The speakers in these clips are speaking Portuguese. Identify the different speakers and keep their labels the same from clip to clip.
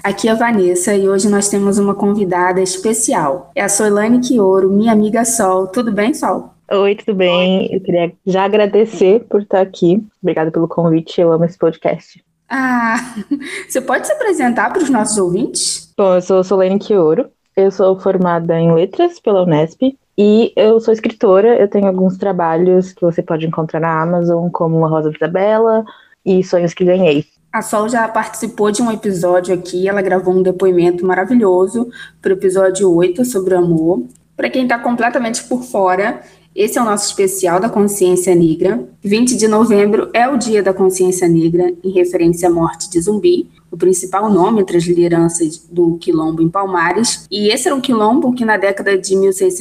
Speaker 1: Aqui é a Vanessa e hoje nós temos uma convidada especial. É a Soilane Quioro, minha amiga Sol. Tudo bem, Sol?
Speaker 2: Oi, tudo bem? Eu queria já agradecer por estar aqui. Obrigada pelo convite, eu amo esse podcast.
Speaker 1: Ah, você pode se apresentar para os nossos ouvintes?
Speaker 2: Bom, eu sou Solene Quioro, eu sou formada em Letras pela Unesp e eu sou escritora. Eu tenho alguns trabalhos que você pode encontrar na Amazon, como A Rosa de Isabela e Sonhos que Ganhei.
Speaker 1: A Sol já participou de um episódio aqui, ela gravou um depoimento maravilhoso para o episódio 8 sobre o amor. Para quem está completamente por fora, esse é o nosso especial da consciência negra. 20 de novembro é o Dia da Consciência Negra, em referência à morte de Zumbi, o principal nome entre as lideranças do quilombo em Palmares. E esse era um quilombo que na década de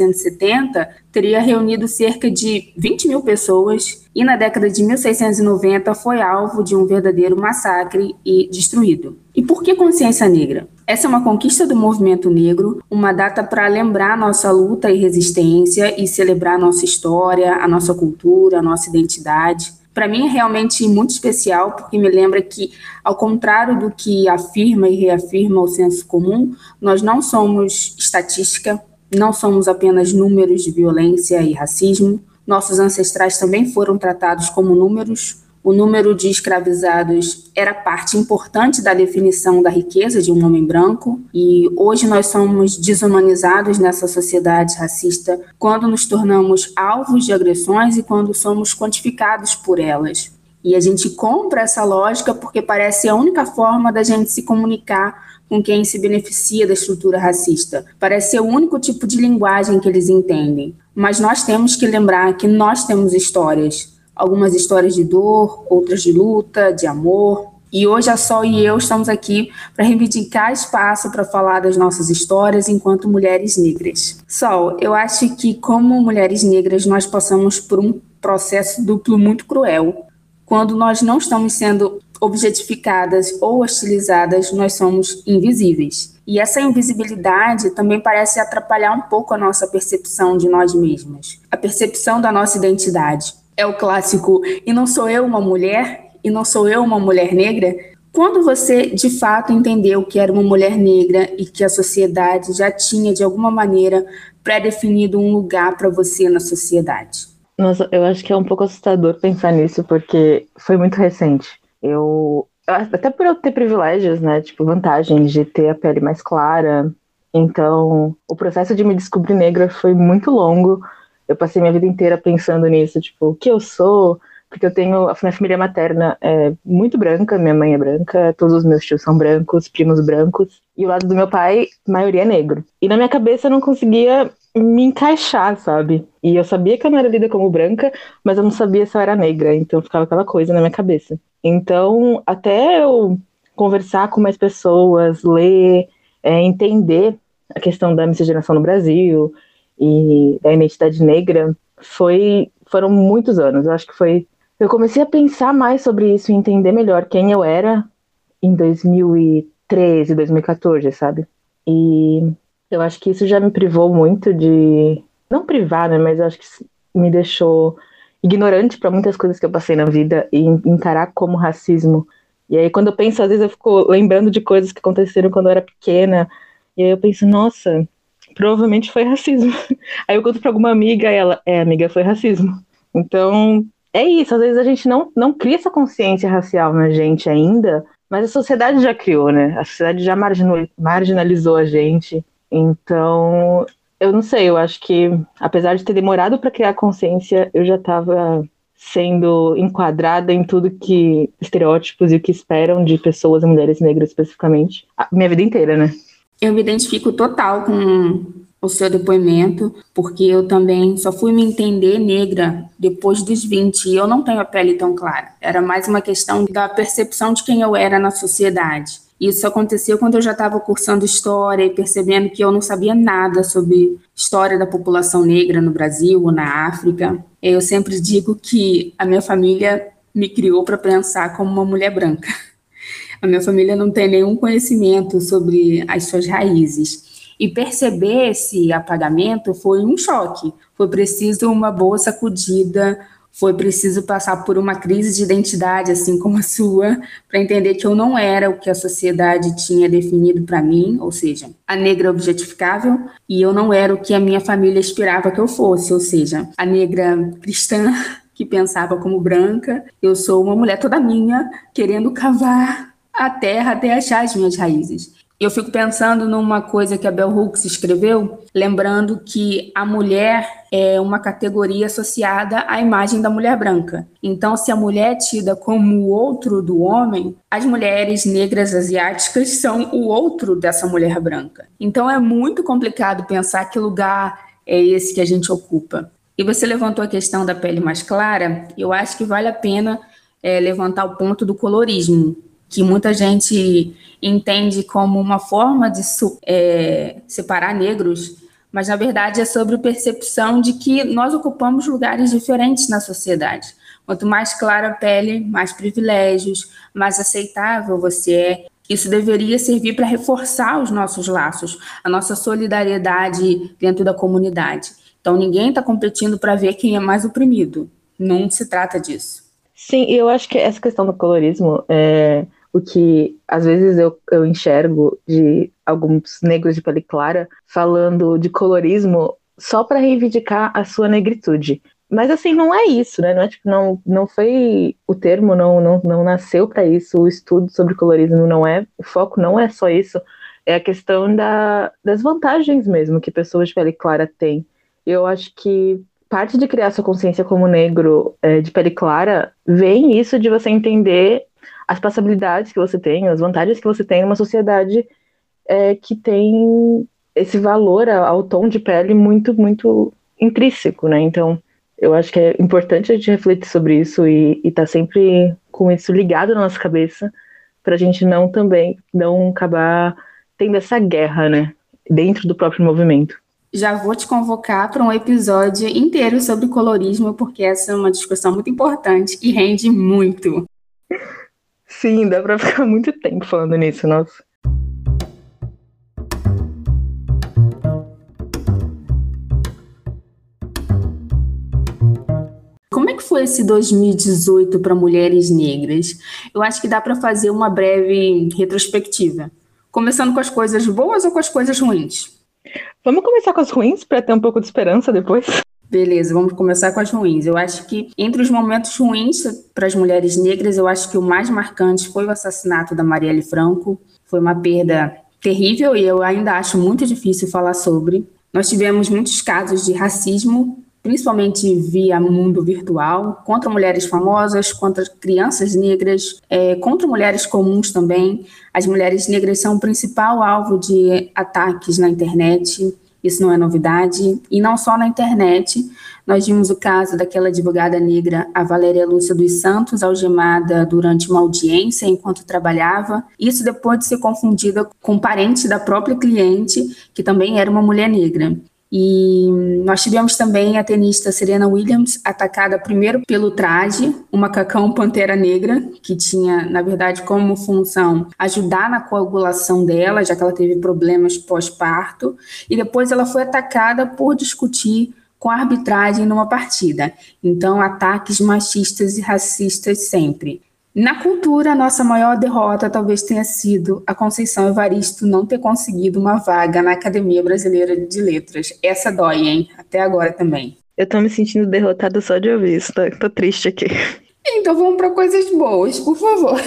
Speaker 1: 1670 teria reunido cerca de 20 mil pessoas e na década de 1690 foi alvo de um verdadeiro massacre e destruído. E por que consciência negra? Essa é uma conquista do movimento negro, uma data para lembrar nossa luta e resistência e celebrar nossa história, a nossa cultura, a nossa identidade. Para mim é realmente muito especial, porque me lembra que, ao contrário do que afirma e reafirma o senso comum, nós não somos estatística, não somos apenas números de violência e racismo. Nossos ancestrais também foram tratados como números. O número de escravizados era parte importante da definição da riqueza de um homem branco, e hoje nós somos desumanizados nessa sociedade racista quando nos tornamos alvos de agressões e quando somos quantificados por elas. E a gente compra essa lógica porque parece a única forma da gente se comunicar com quem se beneficia da estrutura racista. Parece ser o único tipo de linguagem que eles entendem. Mas nós temos que lembrar que nós temos histórias. Algumas histórias de dor, outras de luta, de amor. E hoje a Sol e eu estamos aqui para reivindicar espaço para falar das nossas histórias enquanto mulheres negras. Sol, eu acho que como mulheres negras nós passamos por um processo duplo muito cruel. Quando nós não estamos sendo objetificadas ou hostilizadas, nós somos invisíveis. E essa invisibilidade também parece atrapalhar um pouco a nossa percepção de nós mesmas, a percepção da nossa identidade. É o clássico, e não sou eu uma mulher? E não sou eu uma mulher negra? Quando você, de fato, entendeu que era uma mulher negra e que a sociedade já tinha, de alguma maneira, pré-definido um lugar para você na sociedade?
Speaker 2: Nossa, eu acho que é um pouco assustador pensar nisso, porque foi muito recente. Até por eu ter privilégios, né, tipo, vantagens de ter a pele mais clara, então o processo de me descobrir negra foi muito longo. Eu passei minha vida inteira pensando nisso, tipo, o que eu sou, porque a minha família materna é muito branca, minha mãe é branca, todos os meus tios são brancos, primos brancos, e o lado do meu pai, a maioria é negro. E na minha cabeça eu não conseguia me encaixar, sabe? E eu sabia que eu não era lida como branca, mas eu não sabia se eu era negra, então ficava aquela coisa na minha cabeça. Então, até eu conversar com mais pessoas, ler, entender a questão da miscigenação no Brasil e da identidade negra, foram muitos anos. Eu acho que eu comecei a pensar mais sobre isso e entender melhor quem eu era em 2013, 2014, sabe? E eu acho que isso já me privou muito de... Não privar, né? Mas eu acho que me deixou ignorante para muitas coisas que eu passei na vida e encarar como racismo. E aí, quando eu penso, às vezes eu fico lembrando de coisas que aconteceram quando eu era pequena. E aí eu penso, nossa, provavelmente foi racismo. Aí eu conto pra alguma amiga e ela, amiga, foi racismo. Então, é isso. Às vezes a gente não cria essa consciência racial na gente ainda, mas a sociedade já criou, né? A sociedade já marginalizou a gente. Então, eu não sei, eu acho que, apesar de ter demorado para criar consciência, eu já estava sendo enquadrada em tudo que estereótipos e o que esperam de pessoas e mulheres negras especificamente, a minha vida inteira, né?
Speaker 1: Eu me identifico total com o seu depoimento, porque eu também só fui me entender negra depois dos 20, e eu não tenho a pele tão clara. Era mais uma questão da percepção de quem eu era na sociedade. Isso aconteceu quando eu já estava cursando História e percebendo que eu não sabia nada sobre história da população negra no Brasil ou na África. Eu sempre digo que a minha família me criou para pensar como uma mulher branca. A minha família não tem nenhum conhecimento sobre as suas raízes. E perceber esse apagamento foi um choque. Foi preciso uma boa sacudida, Foi preciso passar por uma crise de identidade, assim como a sua, para entender que eu não era o que a sociedade tinha definido para mim, ou seja, a negra objetificável, e eu não era o que a minha família esperava que eu fosse, ou seja, a negra cristã que pensava como branca. Eu sou uma mulher toda minha, querendo cavar a terra até achar as minhas raízes. Eu fico pensando numa coisa que a Bell Hooks escreveu, lembrando que a mulher é uma categoria associada à imagem da mulher branca. Então, se a mulher é tida como o outro do homem, as mulheres negras asiáticas são o outro dessa mulher branca. Então, é muito complicado pensar que lugar é esse que a gente ocupa. E você levantou a questão da pele mais clara, eu acho que vale a pena levantar o ponto do colorismo, que muita gente entende como uma forma de separar negros, mas na verdade é sobre percepção de que nós ocupamos lugares diferentes na sociedade. Quanto mais clara a pele, mais privilégios, mais aceitável você é. Isso deveria servir para reforçar os nossos laços, a nossa solidariedade dentro da comunidade. Então ninguém está competindo para ver quem é mais oprimido. Não se trata disso.
Speaker 2: Sim, eu acho que essa questão do colorismo é o que às vezes eu enxergo de alguns negros de pele clara falando de colorismo só para reivindicar a sua negritude. Mas assim, não é isso, né? Não é tipo, não foi o termo, não nasceu para isso. O estudo sobre colorismo não é, o foco não é só isso, é a questão das vantagens mesmo que pessoas de pele clara têm. Eu acho que parte de criar sua consciência como negro de pele clara vem isso de você entender as passabilidades que você tem, as vantagens que você tem numa sociedade que tem esse valor ao tom de pele muito, muito intrínseco, né? Então, eu acho que é importante a gente refletir sobre isso e estar sempre com isso ligado na nossa cabeça para a gente não acabar tendo essa guerra, né? Dentro do próprio movimento.
Speaker 1: Já vou te convocar para um episódio inteiro sobre colorismo, porque essa é uma discussão muito importante e rende muito.
Speaker 2: Sim, dá para ficar muito tempo falando nisso, nossa.
Speaker 1: Como é que foi esse 2018 para mulheres negras? Eu acho que dá para fazer uma breve retrospectiva, começando com as coisas boas ou com as coisas ruins?
Speaker 2: Vamos começar com as ruins para ter um pouco de esperança depois?
Speaker 1: Beleza, vamos começar com as ruins. Eu acho que entre os momentos ruins para as mulheres negras, eu acho que o mais marcante foi o assassinato da Marielle Franco. Foi uma perda terrível e eu ainda acho muito difícil falar sobre. Nós tivemos muitos casos de racismo, principalmente via mundo virtual, contra mulheres famosas, contra crianças negras, contra mulheres comuns também. As mulheres negras são o principal alvo de ataques na internet. Isso não é novidade, e não só na internet. Nós vimos o caso daquela advogada negra, a Valéria Lúcia dos Santos, algemada durante uma audiência enquanto trabalhava. Isso depois de ser confundida com parente da própria cliente, que também era uma mulher negra. E nós tivemos também a tenista Serena Williams, atacada primeiro pelo traje, o macacão Pantera Negra, que tinha, na verdade, como função ajudar na coagulação dela, já que ela teve problemas pós-parto, e depois ela foi atacada por discutir com a arbitragem numa partida. Então, ataques machistas e racistas sempre. Na cultura, a nossa maior derrota talvez tenha sido a Conceição Evaristo não ter conseguido uma vaga na Academia Brasileira de Letras. Essa dói, hein? Até agora também.
Speaker 2: Eu tô me sentindo derrotada só de ouvir isso, tô triste aqui.
Speaker 1: Então vamos para coisas boas, por favor.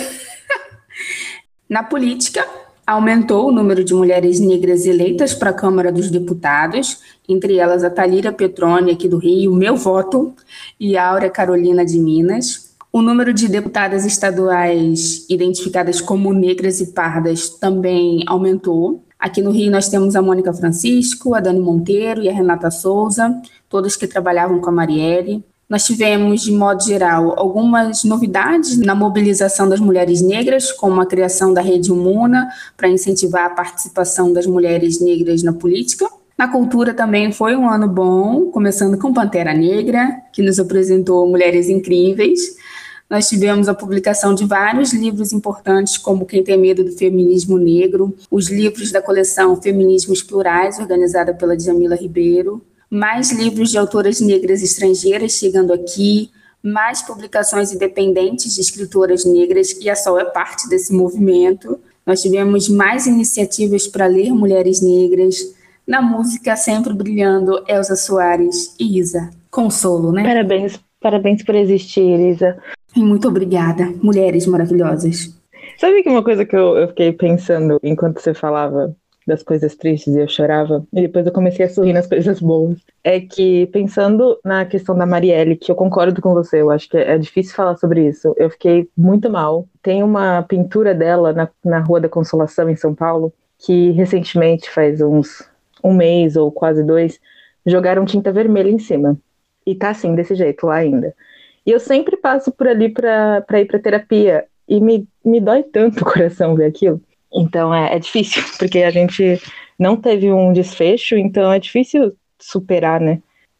Speaker 1: Na política, aumentou o número de mulheres negras eleitas para a Câmara dos Deputados, entre elas a Thalíria Petroni, aqui do Rio, meu voto, e a Áurea Carolina de Minas. O número de deputadas estaduais identificadas como negras e pardas também aumentou. Aqui no Rio nós temos a Mônica Francisco, a Dani Monteiro e a Renata Souza, todas que trabalhavam com a Marielle. Nós tivemos, de modo geral, algumas novidades na mobilização das mulheres negras, como a criação da Rede Umuna, para incentivar a participação das mulheres negras na política. Na cultura também foi um ano bom, começando com Pantera Negra, que nos apresentou mulheres incríveis. Nós tivemos a publicação de vários livros importantes, como Quem Tem Medo do Feminismo Negro, os livros da coleção Feminismos Plurais, organizada pela Djamila Ribeiro, mais livros de autoras negras estrangeiras chegando aqui, mais publicações independentes de escritoras negras, e a Sol é parte desse movimento. Nós tivemos mais iniciativas para ler mulheres negras. Na música, sempre brilhando, Elza Soares e Isa. Consolo, né?
Speaker 2: Parabéns, parabéns por existir, Isa.
Speaker 1: E muito obrigada, mulheres maravilhosas.
Speaker 2: Sabe que uma coisa que eu fiquei pensando enquanto você falava das coisas tristes e eu chorava, e depois eu comecei a sorrir nas coisas boas, é que pensando na questão da Marielle, que eu concordo com você, eu acho que é difícil falar sobre isso, eu fiquei muito mal. Tem uma pintura dela na Rua da Consolação, em São Paulo, que recentemente, faz um mês ou quase 2, jogaram tinta vermelha em cima. E tá assim, desse jeito lá ainda. E eu sempre passo por ali pra ir pra terapia, e me dói tanto o coração ver aquilo. Então é difícil, porque a gente não teve um desfecho, então é difícil superar, né?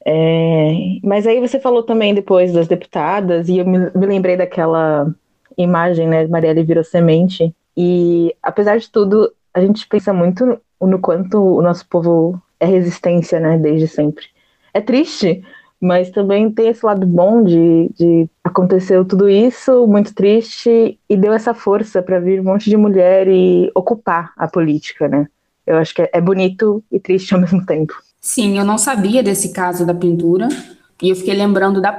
Speaker 2: Mas aí você falou também depois das deputadas, e eu me lembrei daquela imagem, né? Marielle virou semente, e apesar de tudo, a gente pensa muito no quanto o nosso povo é resistência, né? Desde sempre. É triste, mas também tem esse lado bom de aconteceu tudo isso, muito triste, e deu essa força para vir um monte de mulher e ocupar a política, né? Eu acho que é bonito e triste ao mesmo tempo.
Speaker 1: Sim, eu não sabia desse caso da pintura, e eu fiquei lembrando da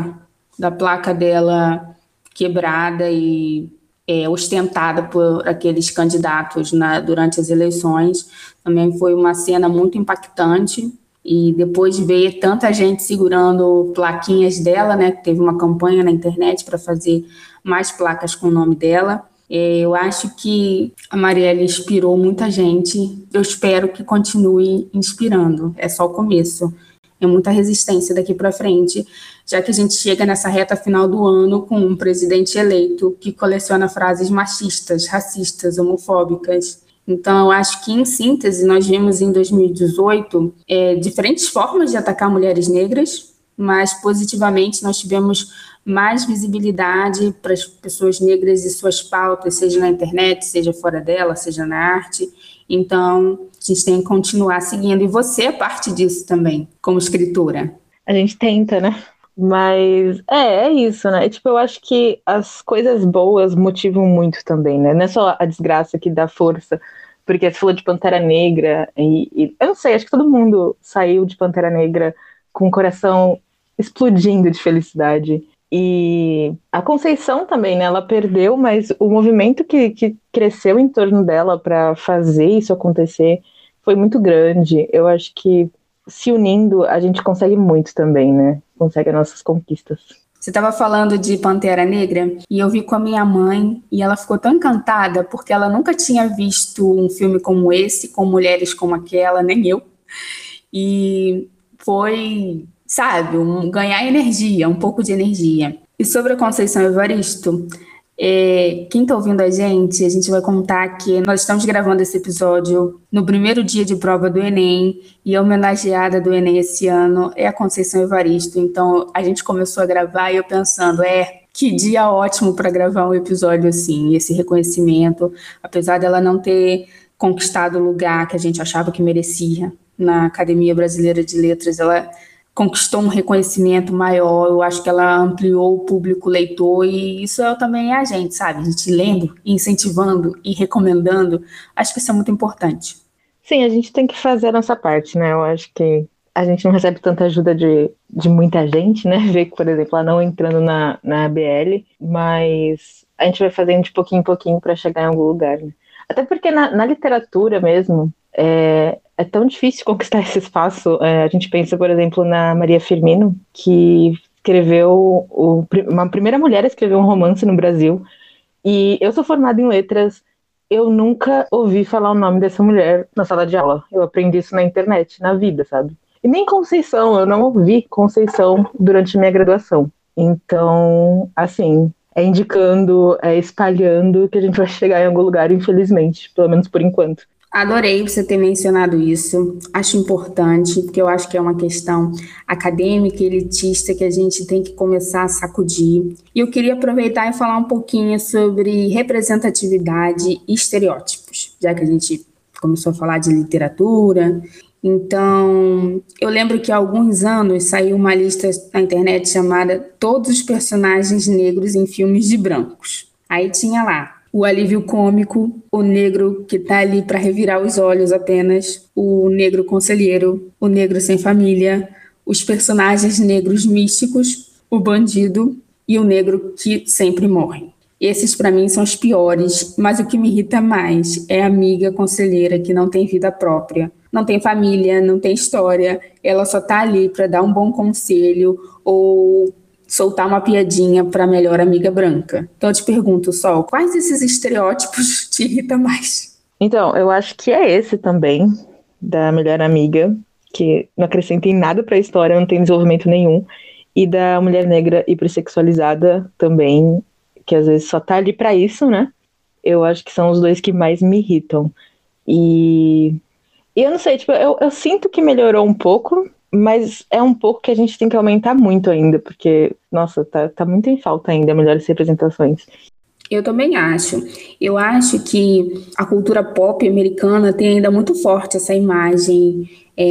Speaker 1: placa dela quebrada e ostentada por aqueles candidatos durante as eleições. Também foi uma cena muito impactante. E depois de ver tanta gente segurando plaquinhas dela, né? Teve uma campanha na internet para fazer mais placas com o nome dela. Eu acho que a Marielle inspirou muita gente. Eu espero que continue inspirando. É só o começo. É muita resistência daqui para frente, já que a gente chega nessa reta final do ano com um presidente eleito que coleciona frases machistas, racistas, homofóbicas. Então, eu acho que, em síntese, nós vimos em 2018 diferentes formas de atacar mulheres negras, mas positivamente nós tivemos mais visibilidade para as pessoas negras e suas pautas, seja na internet, seja fora dela, seja na arte. Então, a gente tem que continuar seguindo. E você é parte disso também, como escritora.
Speaker 2: A gente tenta, né? Mas é isso, né? Tipo, eu acho que as coisas boas motivam muito também, né? Não é só a desgraça que dá força, porque você falou de Pantera Negra, e eu não sei, acho que todo mundo saiu de Pantera Negra com o coração explodindo de felicidade. E a Conceição também, né? Ela perdeu, mas o movimento que cresceu em torno dela para fazer isso acontecer foi muito grande. Eu acho que se unindo a gente consegue muito também, né? Consegue as nossas conquistas.
Speaker 1: Você estava falando de Pantera Negra e eu vi com a minha mãe e ela ficou tão encantada porque ela nunca tinha visto um filme como esse, com mulheres como aquela, nem eu. E foi, sabe, ganhar energia, um pouco de energia. E sobre a Conceição Evaristo, quem está ouvindo a gente vai contar que nós estamos gravando esse episódio no primeiro dia de prova do Enem, e a homenageada do Enem esse ano é a Conceição Evaristo. Então a gente começou a gravar e eu pensando, que dia ótimo para gravar um episódio assim, esse reconhecimento, apesar dela não ter conquistado o lugar que a gente achava que merecia na Academia Brasileira de Letras, ela conquistou um reconhecimento maior. Eu acho que ela ampliou o público leitor, e isso também é a gente, sabe? A gente lendo, incentivando e recomendando, acho que isso é muito importante.
Speaker 2: Sim, a gente tem que fazer a nossa parte, né? Eu acho que a gente não recebe tanta ajuda de muita gente, né? Ver que, por exemplo, ela não entrando na ABL, mas a gente vai fazendo de pouquinho em pouquinho para chegar em algum lugar, né? Até porque na literatura mesmo, é tão difícil conquistar esse espaço. A gente pensa, por exemplo, na Maria Firmino, que escreveu uma primeira mulher a escrever um romance no Brasil. E eu sou formada em letras, eu nunca ouvi falar o nome dessa mulher na sala de aula. Eu aprendi isso na internet, na vida, sabe? E nem Conceição, eu não ouvi Conceição durante minha graduação. Então, assim, indicando, espalhando que a gente vai chegar em algum lugar, infelizmente, pelo menos por enquanto.
Speaker 1: Adorei você ter mencionado isso, acho importante, porque eu acho que é uma questão acadêmica e elitista que a gente tem que começar a sacudir. E eu queria aproveitar e falar um pouquinho sobre representatividade e estereótipos, já que a gente começou a falar de literatura. Então, eu lembro que há alguns anos saiu uma lista na internet chamada Todos os personagens negros em filmes de brancos. Aí tinha lá o alívio cômico, o negro que tá ali para revirar os olhos apenas, o negro conselheiro, o negro sem família, os personagens negros místicos, o bandido e o negro que sempre morre. Esses para mim são os piores, mas o que me irrita mais é a amiga conselheira que não tem vida própria, não tem família, não tem história, ela só tá ali para dar um bom conselho ou soltar uma piadinha para a melhor amiga branca. Então eu te pergunto, Sol, quais desses estereótipos te irritam mais?
Speaker 2: Então, eu acho que é esse também, da melhor amiga, que não acrescenta em nada pra história, não tem desenvolvimento nenhum, e da mulher negra hipersexualizada também, que às vezes só tá ali pra isso, né? Eu acho que são os dois que mais me irritam. E, e eu não sei, tipo, eu sinto que melhorou um pouco, mas é um pouco que a gente tem que aumentar muito ainda, porque, nossa, tá muito em falta ainda melhores representações.
Speaker 1: Eu também acho. Eu acho que a cultura pop americana tem ainda muito forte essa imagem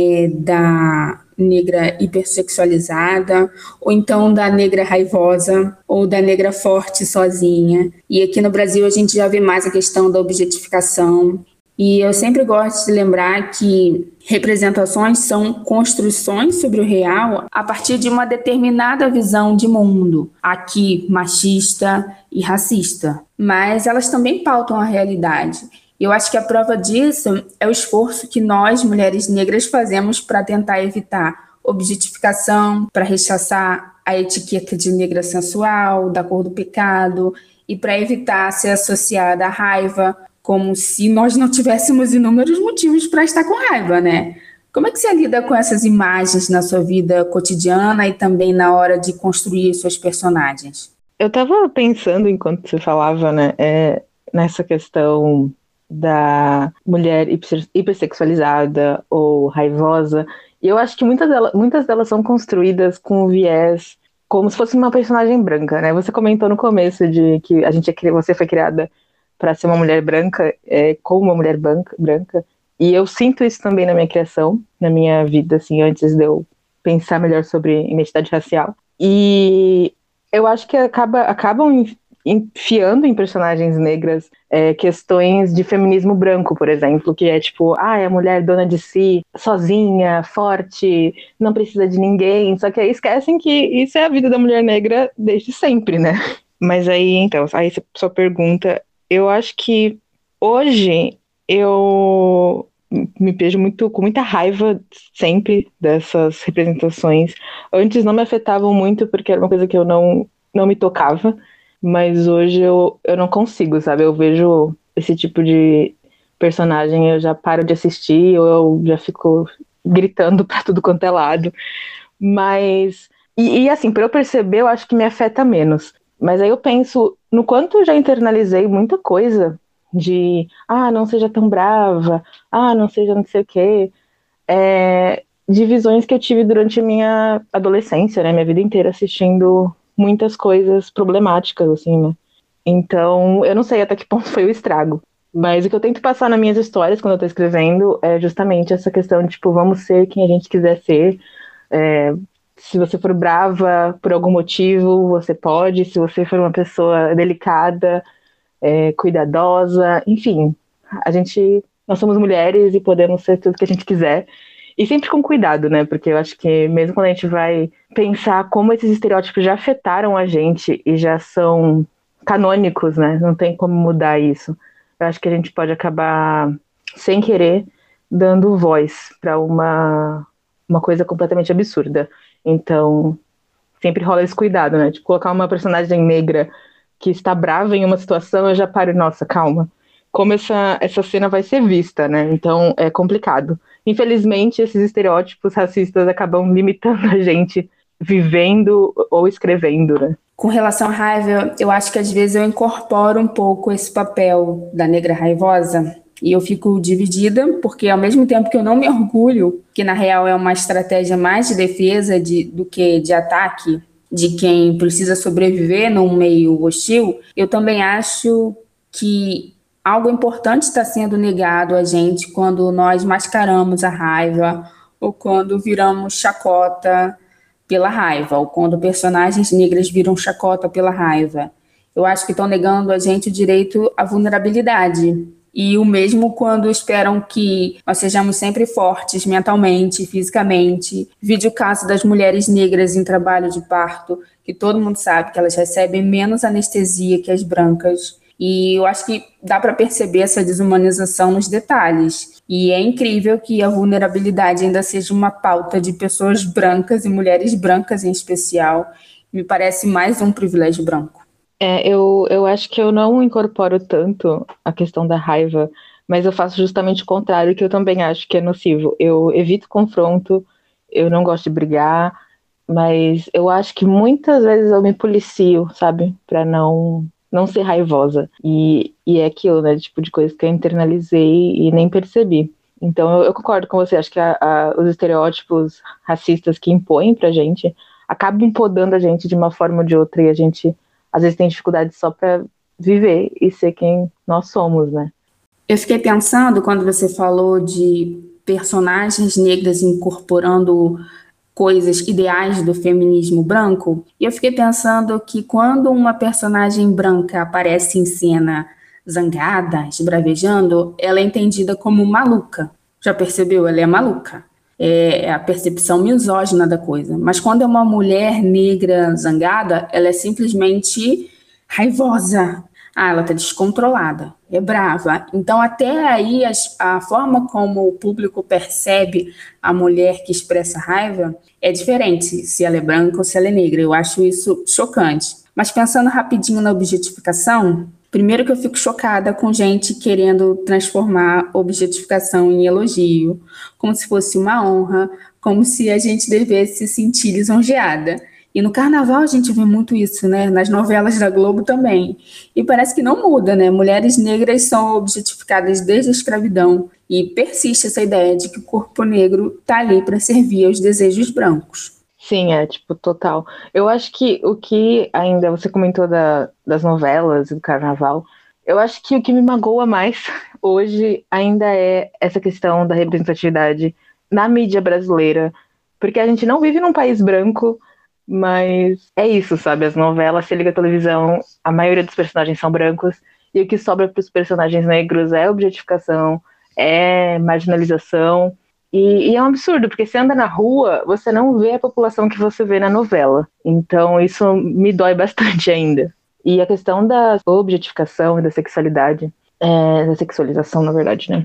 Speaker 1: da negra hipersexualizada, ou então da negra raivosa, ou da negra forte sozinha. E aqui no Brasil a gente já vê mais a questão da objetificação. E eu sempre gosto de lembrar que representações são construções sobre o real a partir de uma determinada visão de mundo, aqui machista e racista, mas elas também pautam a realidade. Eu acho que a prova disso é o esforço que nós, mulheres negras, fazemos para tentar evitar objetificação, para rechaçar a etiqueta de negra sensual, da cor do pecado, e para evitar ser associada à raiva, como se nós não tivéssemos inúmeros motivos para estar com raiva, né? Como é que você lida com essas imagens na sua vida cotidiana e também na hora de construir suas personagens?
Speaker 2: Eu tava pensando enquanto você falava, né, nessa questão da mulher hipersexualizada ou raivosa, e eu acho que muitas delas são construídas com o viés como se fosse uma personagem branca, né? Você comentou no começo de que você foi criada para ser uma mulher branca, como uma mulher branca, e eu sinto isso também na minha criação, na minha vida, assim, antes de eu pensar melhor sobre identidade racial. E eu acho que acabam enfiando em personagens negras questões de feminismo branco, por exemplo, que é tipo, é a mulher dona de si, sozinha, forte, não precisa de ninguém, só que aí esquecem que isso é a vida da mulher negra desde sempre, né? Mas aí, então, aí sua pergunta, eu acho que hoje eu me vejo com muita raiva sempre dessas representações. Antes não me afetavam muito porque era uma coisa que eu não me tocava, mas hoje eu não consigo, sabe? Eu vejo esse tipo de personagem, eu já paro de assistir, ou eu já fico gritando pra tudo quanto é lado. Mas, assim, pra eu perceber, eu acho que me afeta menos. Mas aí eu penso no quanto eu já internalizei muita coisa de, não seja tão brava, não seja não sei o quê. De visões que eu tive durante a minha adolescência, né? Minha vida inteira assistindo muitas coisas problemáticas, assim, né? Então, eu não sei até que ponto foi o estrago. Mas o que eu tento passar nas minhas histórias quando eu tô escrevendo é justamente essa questão de, tipo, vamos ser quem a gente quiser ser. Se você for brava por algum motivo, você pode. Se você for uma pessoa delicada, cuidadosa, enfim. Nós somos mulheres e podemos ser tudo que a gente quiser. E sempre com cuidado, né? Porque eu acho que mesmo quando a gente vai pensar como esses estereótipos já afetaram a gente e já são canônicos, né? Não tem como mudar isso. Eu acho que a gente pode acabar, sem querer, dando voz para uma coisa completamente absurda. Então, sempre rola esse cuidado, né? Tipo, colocar uma personagem negra que está brava em uma situação, eu já paro, nossa, calma. Como essa cena vai ser vista, né? Então, é complicado. Infelizmente, esses estereótipos racistas acabam limitando a gente vivendo ou escrevendo, né?
Speaker 1: Com relação à raiva, eu acho que às vezes eu incorporo um pouco esse papel da negra raivosa e eu fico dividida, porque ao mesmo tempo que eu não me orgulho, que na real é uma estratégia mais de defesa do que de ataque de quem precisa sobreviver num meio hostil, eu também acho que Algo importante está sendo negado a gente quando nós mascaramos a raiva ou quando viramos chacota pela raiva, ou quando personagens negras viram chacota pela raiva. Eu acho que estão negando a gente o direito à vulnerabilidade. E o mesmo quando esperam que nós sejamos sempre fortes mentalmente, fisicamente. Vide o caso das mulheres negras em trabalho de parto, que todo mundo sabe que elas recebem menos anestesia que as brancas. E eu acho que dá para perceber essa desumanização nos detalhes. E é incrível que a vulnerabilidade ainda seja uma pauta de pessoas brancas e mulheres brancas em especial. Me parece mais um privilégio branco.
Speaker 2: Eu acho que eu não incorporo tanto a questão da raiva, mas eu faço justamente o contrário, que eu também acho que é nocivo. Eu evito confronto, eu não gosto de brigar, mas eu acho que muitas vezes eu me policio, sabe? Pra não ser raivosa. E é aquilo, né? Tipo de coisa que eu internalizei e nem percebi. Então eu concordo com você, acho que os estereótipos racistas que impõem pra gente acabam podando a gente de uma forma ou de outra e a gente às vezes tem dificuldade só pra viver e ser quem nós somos, né?
Speaker 1: Eu fiquei pensando quando você falou de personagens negras incorporando coisas ideais do feminismo branco, e eu fiquei pensando que quando uma personagem branca aparece em cena zangada, esbravejando, ela é entendida como maluca. Já percebeu? Ela é maluca. É a percepção misógina da coisa. Mas quando é uma mulher negra zangada, ela é simplesmente raivosa. Ah, ela está descontrolada, é brava. Então, até aí, a forma como o público percebe a mulher que expressa raiva é diferente, se ela é branca ou se ela é negra. Eu acho isso chocante. Mas pensando rapidinho na objetificação, primeiro que eu fico chocada com gente querendo transformar objetificação em elogio, como se fosse uma honra, como se a gente devesse se sentir lisonjeada. E no carnaval a gente vê muito isso, né? Nas novelas da Globo também. E parece que não muda, né? Mulheres negras são objetificadas desde a escravidão e persiste essa ideia de que o corpo negro está ali para servir aos desejos brancos.
Speaker 2: Sim, é, tipo, total. Eu acho que o que ainda você comentou das novelas e do carnaval, eu acho que o que me magoa mais hoje ainda é essa questão da representatividade na mídia brasileira, porque a gente não vive num país branco, mas é isso, sabe? As novelas, você liga a televisão, a maioria dos personagens são brancos, e o que sobra para os personagens negros é objetificação, é marginalização. E é um absurdo, porque você anda na rua, você não vê a população que você vê na novela. Então isso me dói bastante ainda. E a questão da objetificação e da sexualidade, da sexualização, na verdade, né?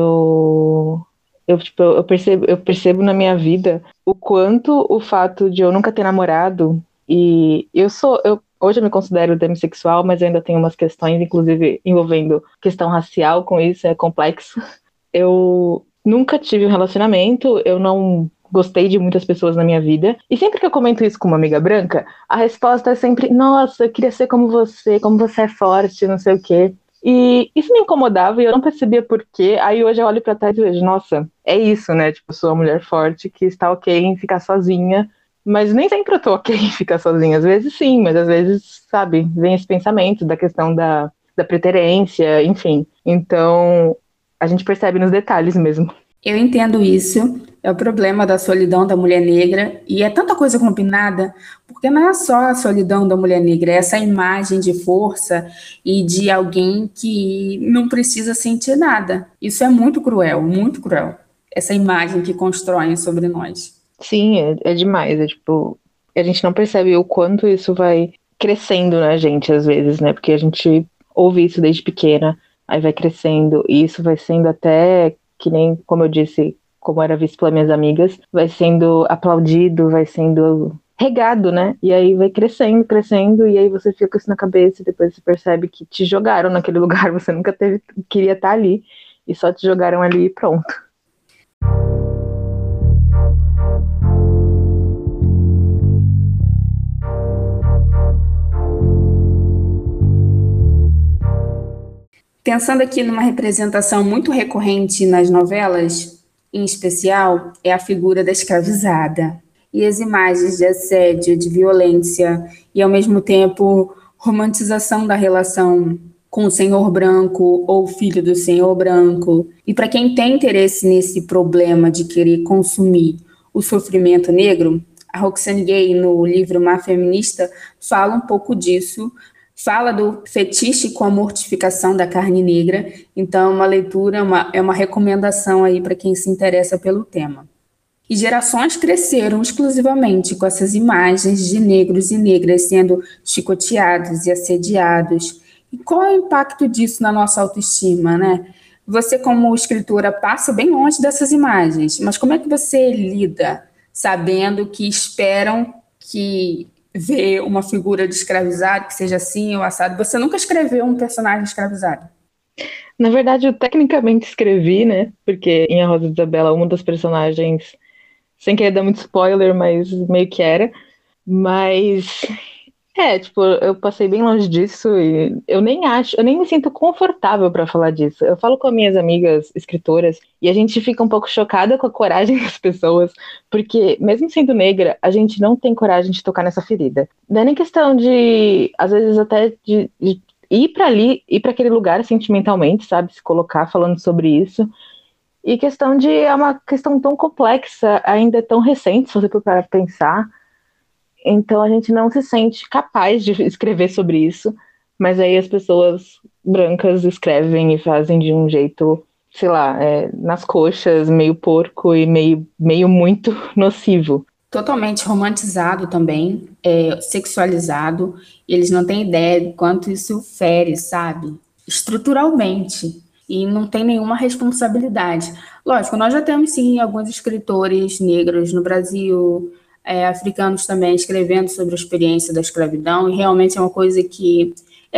Speaker 2: Tipo, eu percebo na minha vida o quanto o fato de eu nunca ter namorado, e hoje eu me considero demissexual, mas eu ainda tenho umas questões, inclusive envolvendo questão racial com isso, é complexo. Eu nunca tive um relacionamento, eu não gostei de muitas pessoas na minha vida. E sempre que eu comento isso com uma amiga branca, a resposta é sempre: nossa, eu queria ser como você é forte, não sei o quê. E isso me incomodava e eu não percebia por quê. Aí hoje eu olho pra trás e vejo: nossa, é isso, né? Tipo, eu sou uma mulher forte que está ok em ficar sozinha. Mas nem sempre eu tô ok em ficar sozinha. Às vezes sim, mas às vezes, sabe, vem esse pensamento da questão da preterência, enfim. Então, a gente percebe nos detalhes mesmo.
Speaker 1: Eu entendo isso, é o problema da solidão da mulher negra, e é tanta coisa combinada, porque não é só a solidão da mulher negra, é essa imagem de força e de alguém que não precisa sentir nada. Isso é muito cruel, essa imagem que constroem sobre nós.
Speaker 2: Sim, é demais. É tipo, a gente não percebe o quanto isso vai crescendo na gente, às vezes, né? Porque a gente ouve isso desde pequena, aí vai crescendo, e isso vai sendo até, que nem, como eu disse, como era visto pelas minhas amigas, vai sendo aplaudido, vai sendo regado, né? E aí vai crescendo, crescendo, e aí você fica com isso na cabeça, e depois você percebe que te jogaram naquele lugar, você nunca queria estar ali, e só te jogaram ali e pronto.
Speaker 1: Pensando aqui numa representação muito recorrente nas novelas, em especial, é a figura da escravizada. E as imagens de assédio, de violência e, ao mesmo tempo, romantização da relação com o senhor branco ou o filho do senhor branco. E para quem tem interesse nesse problema de querer consumir o sofrimento negro, a Roxane Gay, no livro Má Feminista, fala um pouco disso, fala do fetiche com a mortificação da carne negra. Então, é uma leitura, é uma recomendação aí para quem se interessa pelo tema. E gerações cresceram exclusivamente com essas imagens de negros e negras sendo chicoteados e assediados. E qual é o impacto disso na nossa autoestima, né? Você, como escritora, passa bem longe dessas imagens, mas como é que você lida sabendo que esperam que ver uma figura de escravizado, que seja assim ou assado? Você nunca escreveu um personagem escravizado?
Speaker 2: Na verdade, eu tecnicamente escrevi, né? Porque em A Rosa de Isabela, uma das personagens, sem querer dar muito spoiler, mas meio que era. Mas tipo, eu passei bem longe disso e eu nem me sinto confortável para falar disso. Eu falo com as minhas amigas escritoras e a gente fica um pouco chocada com a coragem das pessoas, porque mesmo sendo negra, a gente não tem coragem de tocar nessa ferida. Não é nem questão de, às vezes até de ir para ali, ir para aquele lugar sentimentalmente, sabe, se colocar falando sobre isso. E questão de é uma questão tão complexa, ainda tão recente, se você for para pensar. Então a gente não se sente capaz de escrever sobre isso, mas aí as pessoas brancas escrevem e fazem de um jeito, sei lá, nas coxas, meio porco e meio muito nocivo.
Speaker 1: Totalmente romantizado também, sexualizado, e eles não têm ideia do quanto isso fere, sabe? Estruturalmente, e não tem nenhuma responsabilidade. Lógico, nós já temos sim alguns escritores negros no Brasil, africanos também, escrevendo sobre a experiência da escravidão, e realmente é uma coisa que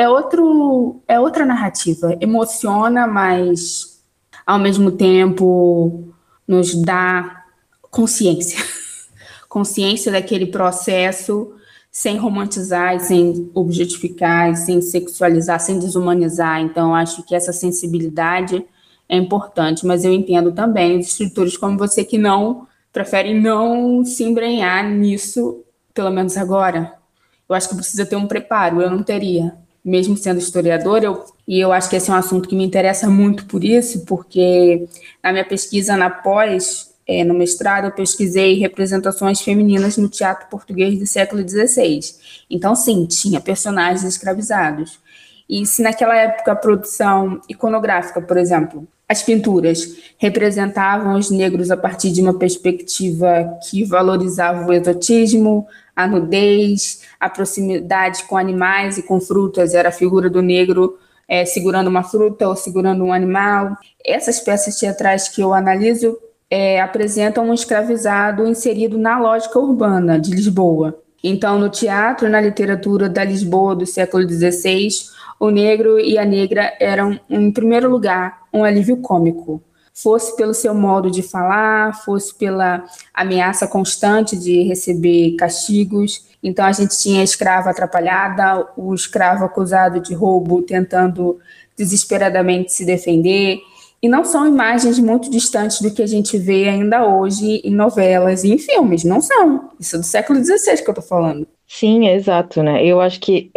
Speaker 1: é outra narrativa, emociona, mas ao mesmo tempo nos dá consciência. Consciência daquele processo sem romantizar e sem objetificar, e sem sexualizar, sem desumanizar. Então, acho que essa sensibilidade é importante, mas eu entendo também os escritores como você que não preferem não se embrenhar nisso, pelo menos agora. Eu acho que precisa ter um preparo, eu não teria. Mesmo sendo historiadora, e eu acho que esse é um assunto que me interessa muito por isso, porque na minha pesquisa na pós, no mestrado, eu pesquisei representações femininas no teatro português do século XVI. Então, sim, tinha personagens escravizados. E se naquela época a produção iconográfica, por exemplo, as pinturas representavam os negros a partir de uma perspectiva que valorizava o exotismo, a nudez, a proximidade com animais e com frutas, era a figura do negro segurando uma fruta ou segurando um animal. Essas peças teatrais que eu analiso apresentam um escravizado inserido na lógica urbana de Lisboa. Então, no teatro e na literatura da Lisboa do século XVI, o negro e a negra eram, em primeiro lugar, um alívio cômico. Fosse pelo seu modo de falar, fosse pela ameaça constante de receber castigos. Então, a gente tinha a escrava atrapalhada, o escravo acusado de roubo tentando desesperadamente se defender. E não são imagens muito distantes do que a gente vê ainda hoje em novelas e em filmes, não são. Isso é do século XVI que eu estou falando.
Speaker 2: Sim, é exato, né? Eu acho que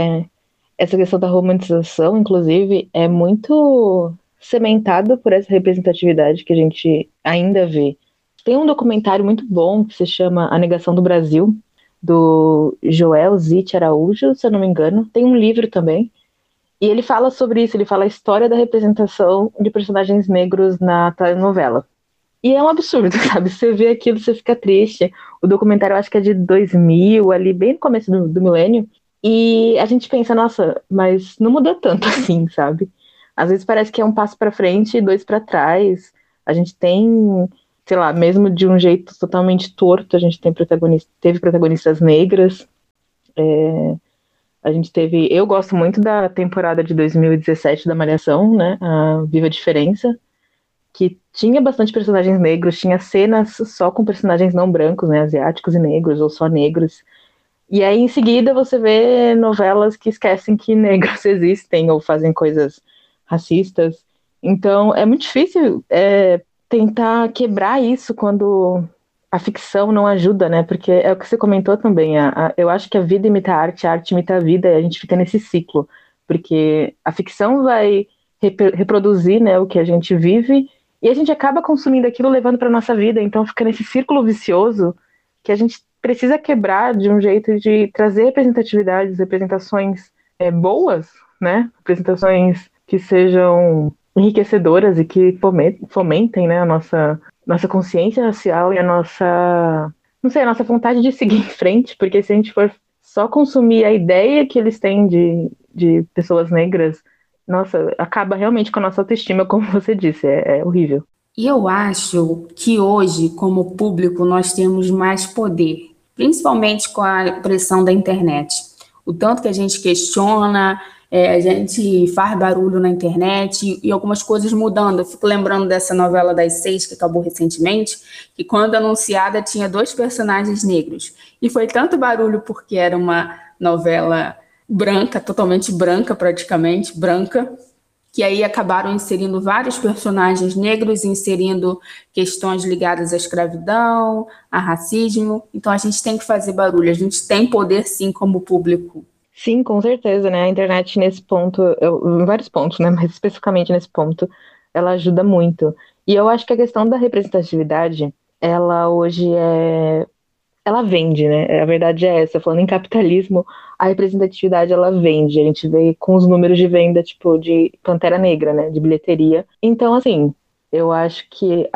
Speaker 2: essa questão da romantização, inclusive, é muito cimentada por essa representatividade que a gente ainda vê. Tem um documentário muito bom que se chama A Negação do Brasil, do Joel Zit Araújo, se eu não me engano. Tem um livro também. E ele fala sobre isso, ele fala a história da representação de personagens negros na telenovela. E é um absurdo, sabe? Você vê aquilo, você fica triste. O documentário eu acho que é de 2000, ali bem no começo do milênio. E a gente pensa, nossa, mas não mudou tanto assim, sabe? Às vezes parece que é um passo para frente e dois para trás. A gente tem, sei lá, mesmo de um jeito totalmente torto, a gente teve protagonistas negras. A gente teve. Eu gosto muito da temporada de 2017 da Malhação, né? A Viva a Diferença, que tinha bastante personagens negros, tinha cenas só com personagens não brancos, né? Asiáticos e negros, ou só negros. E aí, em seguida, você vê novelas que esquecem que negros existem ou fazem coisas racistas. Então, é muito difícil tentar quebrar isso quando a ficção não ajuda, né? Porque é o que você comentou também. Eu acho que a vida imita a arte imita a vida, e a gente fica nesse ciclo. porque a ficção vai reproduzir, né, o que a gente vive, e a gente acaba consumindo aquilo, levando para nossa vida, então fica nesse círculo vicioso que a gente precisa quebrar de um jeito de trazer representatividades, representações boas, né, representações que sejam enriquecedoras e que fomentem, né, a nossa consciência racial e a nossa, não sei, a nossa vontade de seguir em frente, porque se a gente for só consumir a ideia que eles têm de pessoas negras, nossa, acaba realmente com a nossa autoestima, como você disse, é horrível.
Speaker 1: E eu acho que hoje, como público, nós temos mais poder, principalmente com a pressão da internet. O tanto que a gente questiona, a gente faz barulho na internet e algumas coisas mudando. Eu fico lembrando dessa novela das 6 que acabou recentemente, que quando anunciada tinha 2 personagens negros. E foi tanto barulho porque era uma novela branca, totalmente branca, praticamente branca, que aí acabaram inserindo vários personagens negros, inserindo questões ligadas à escravidão, a racismo. Então a gente tem que fazer barulho, a gente tem poder sim como público.
Speaker 2: Sim, com certeza, né? A internet nesse ponto, em vários pontos, né? Mas especificamente nesse ponto, ela ajuda muito. E eu acho que a questão da representatividade, ela hoje ela vende, né? A verdade é essa. Falando em capitalismo, a representatividade ela vende. A gente vê com os números de venda, tipo, de Pantera Negra, né? De bilheteria. Então, assim, eu acho que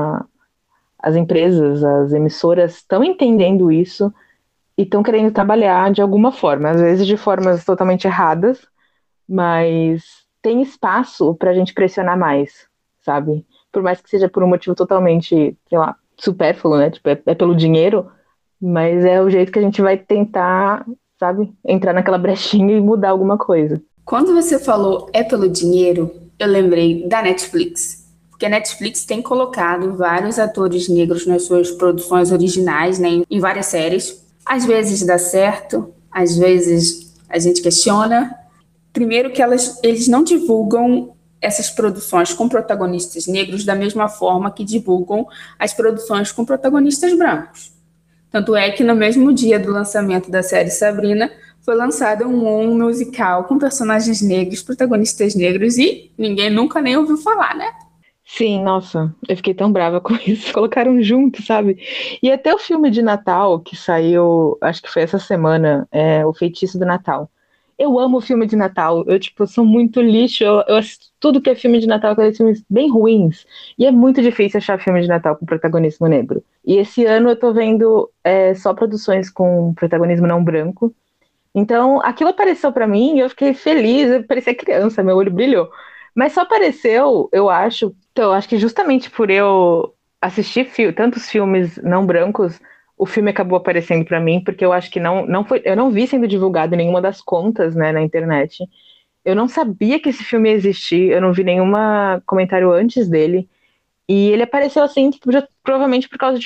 Speaker 2: as empresas, as emissoras estão entendendo isso e estão querendo trabalhar de alguma forma, às vezes de formas totalmente erradas, mas tem espaço para a gente pressionar mais, sabe? Por mais que seja por um motivo totalmente, sei lá, supérfluo, né? Tipo, é pelo dinheiro, mas é o jeito que a gente vai tentar, sabe? Entrar naquela brechinha e mudar alguma coisa.
Speaker 1: Quando você falou é pelo dinheiro, eu lembrei da Netflix. Porque a Netflix tem colocado vários atores negros nas suas produções originais, né, em várias séries. Às vezes dá certo, às vezes a gente questiona. Primeiro que eles não divulgam essas produções com protagonistas negros da mesma forma que divulgam as produções com protagonistas brancos. Tanto é que no mesmo dia do lançamento da série Sabrina, foi lançado um musical com personagens negros, protagonistas negros, e ninguém nunca nem ouviu falar, né?
Speaker 2: Sim, nossa, eu fiquei tão brava com isso. Colocaram junto, sabe? E até o filme de Natal que saiu, acho que foi essa semana, O Feitiço do Natal. Eu amo filme de Natal. Eu, tipo, sou muito lixo. Eu assisto tudo que é filme de Natal, aqueles filmes bem ruins. E é muito difícil achar filme de Natal com protagonismo negro. E esse ano eu tô vendo só produções com protagonismo não branco. Então, aquilo apareceu pra mim e eu fiquei feliz. Eu parecia criança, meu olho brilhou. Mas só apareceu, eu acho. Então, eu acho que justamente por eu assistir tantos filmes não brancos, o filme acabou aparecendo pra mim, porque eu acho que não foi, eu não vi sendo divulgado em nenhuma das contas, né, na internet. Eu não sabia que esse filme ia existir, eu não vi nenhum comentário antes dele. E ele apareceu assim, tipo, provavelmente por causa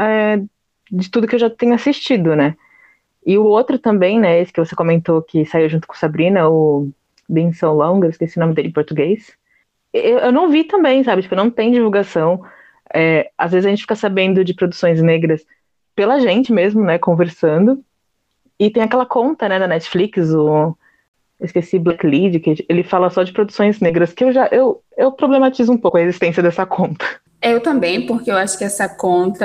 Speaker 2: de tudo que eu já tenho assistido, né? E o outro também, né, esse que você comentou que saiu junto com Sabrina, o Been So Long, eu esqueci o nome dele em português. Eu não vi também, sabe? Tipo, não tem divulgação. Às vezes a gente fica sabendo de produções negras pela gente mesmo, né, conversando. E tem aquela conta, né, da Netflix, eu esqueci, Black Lead, que ele fala só de produções negras, que eu problematizo um pouco a existência dessa conta.
Speaker 1: Eu também, porque eu acho que essa conta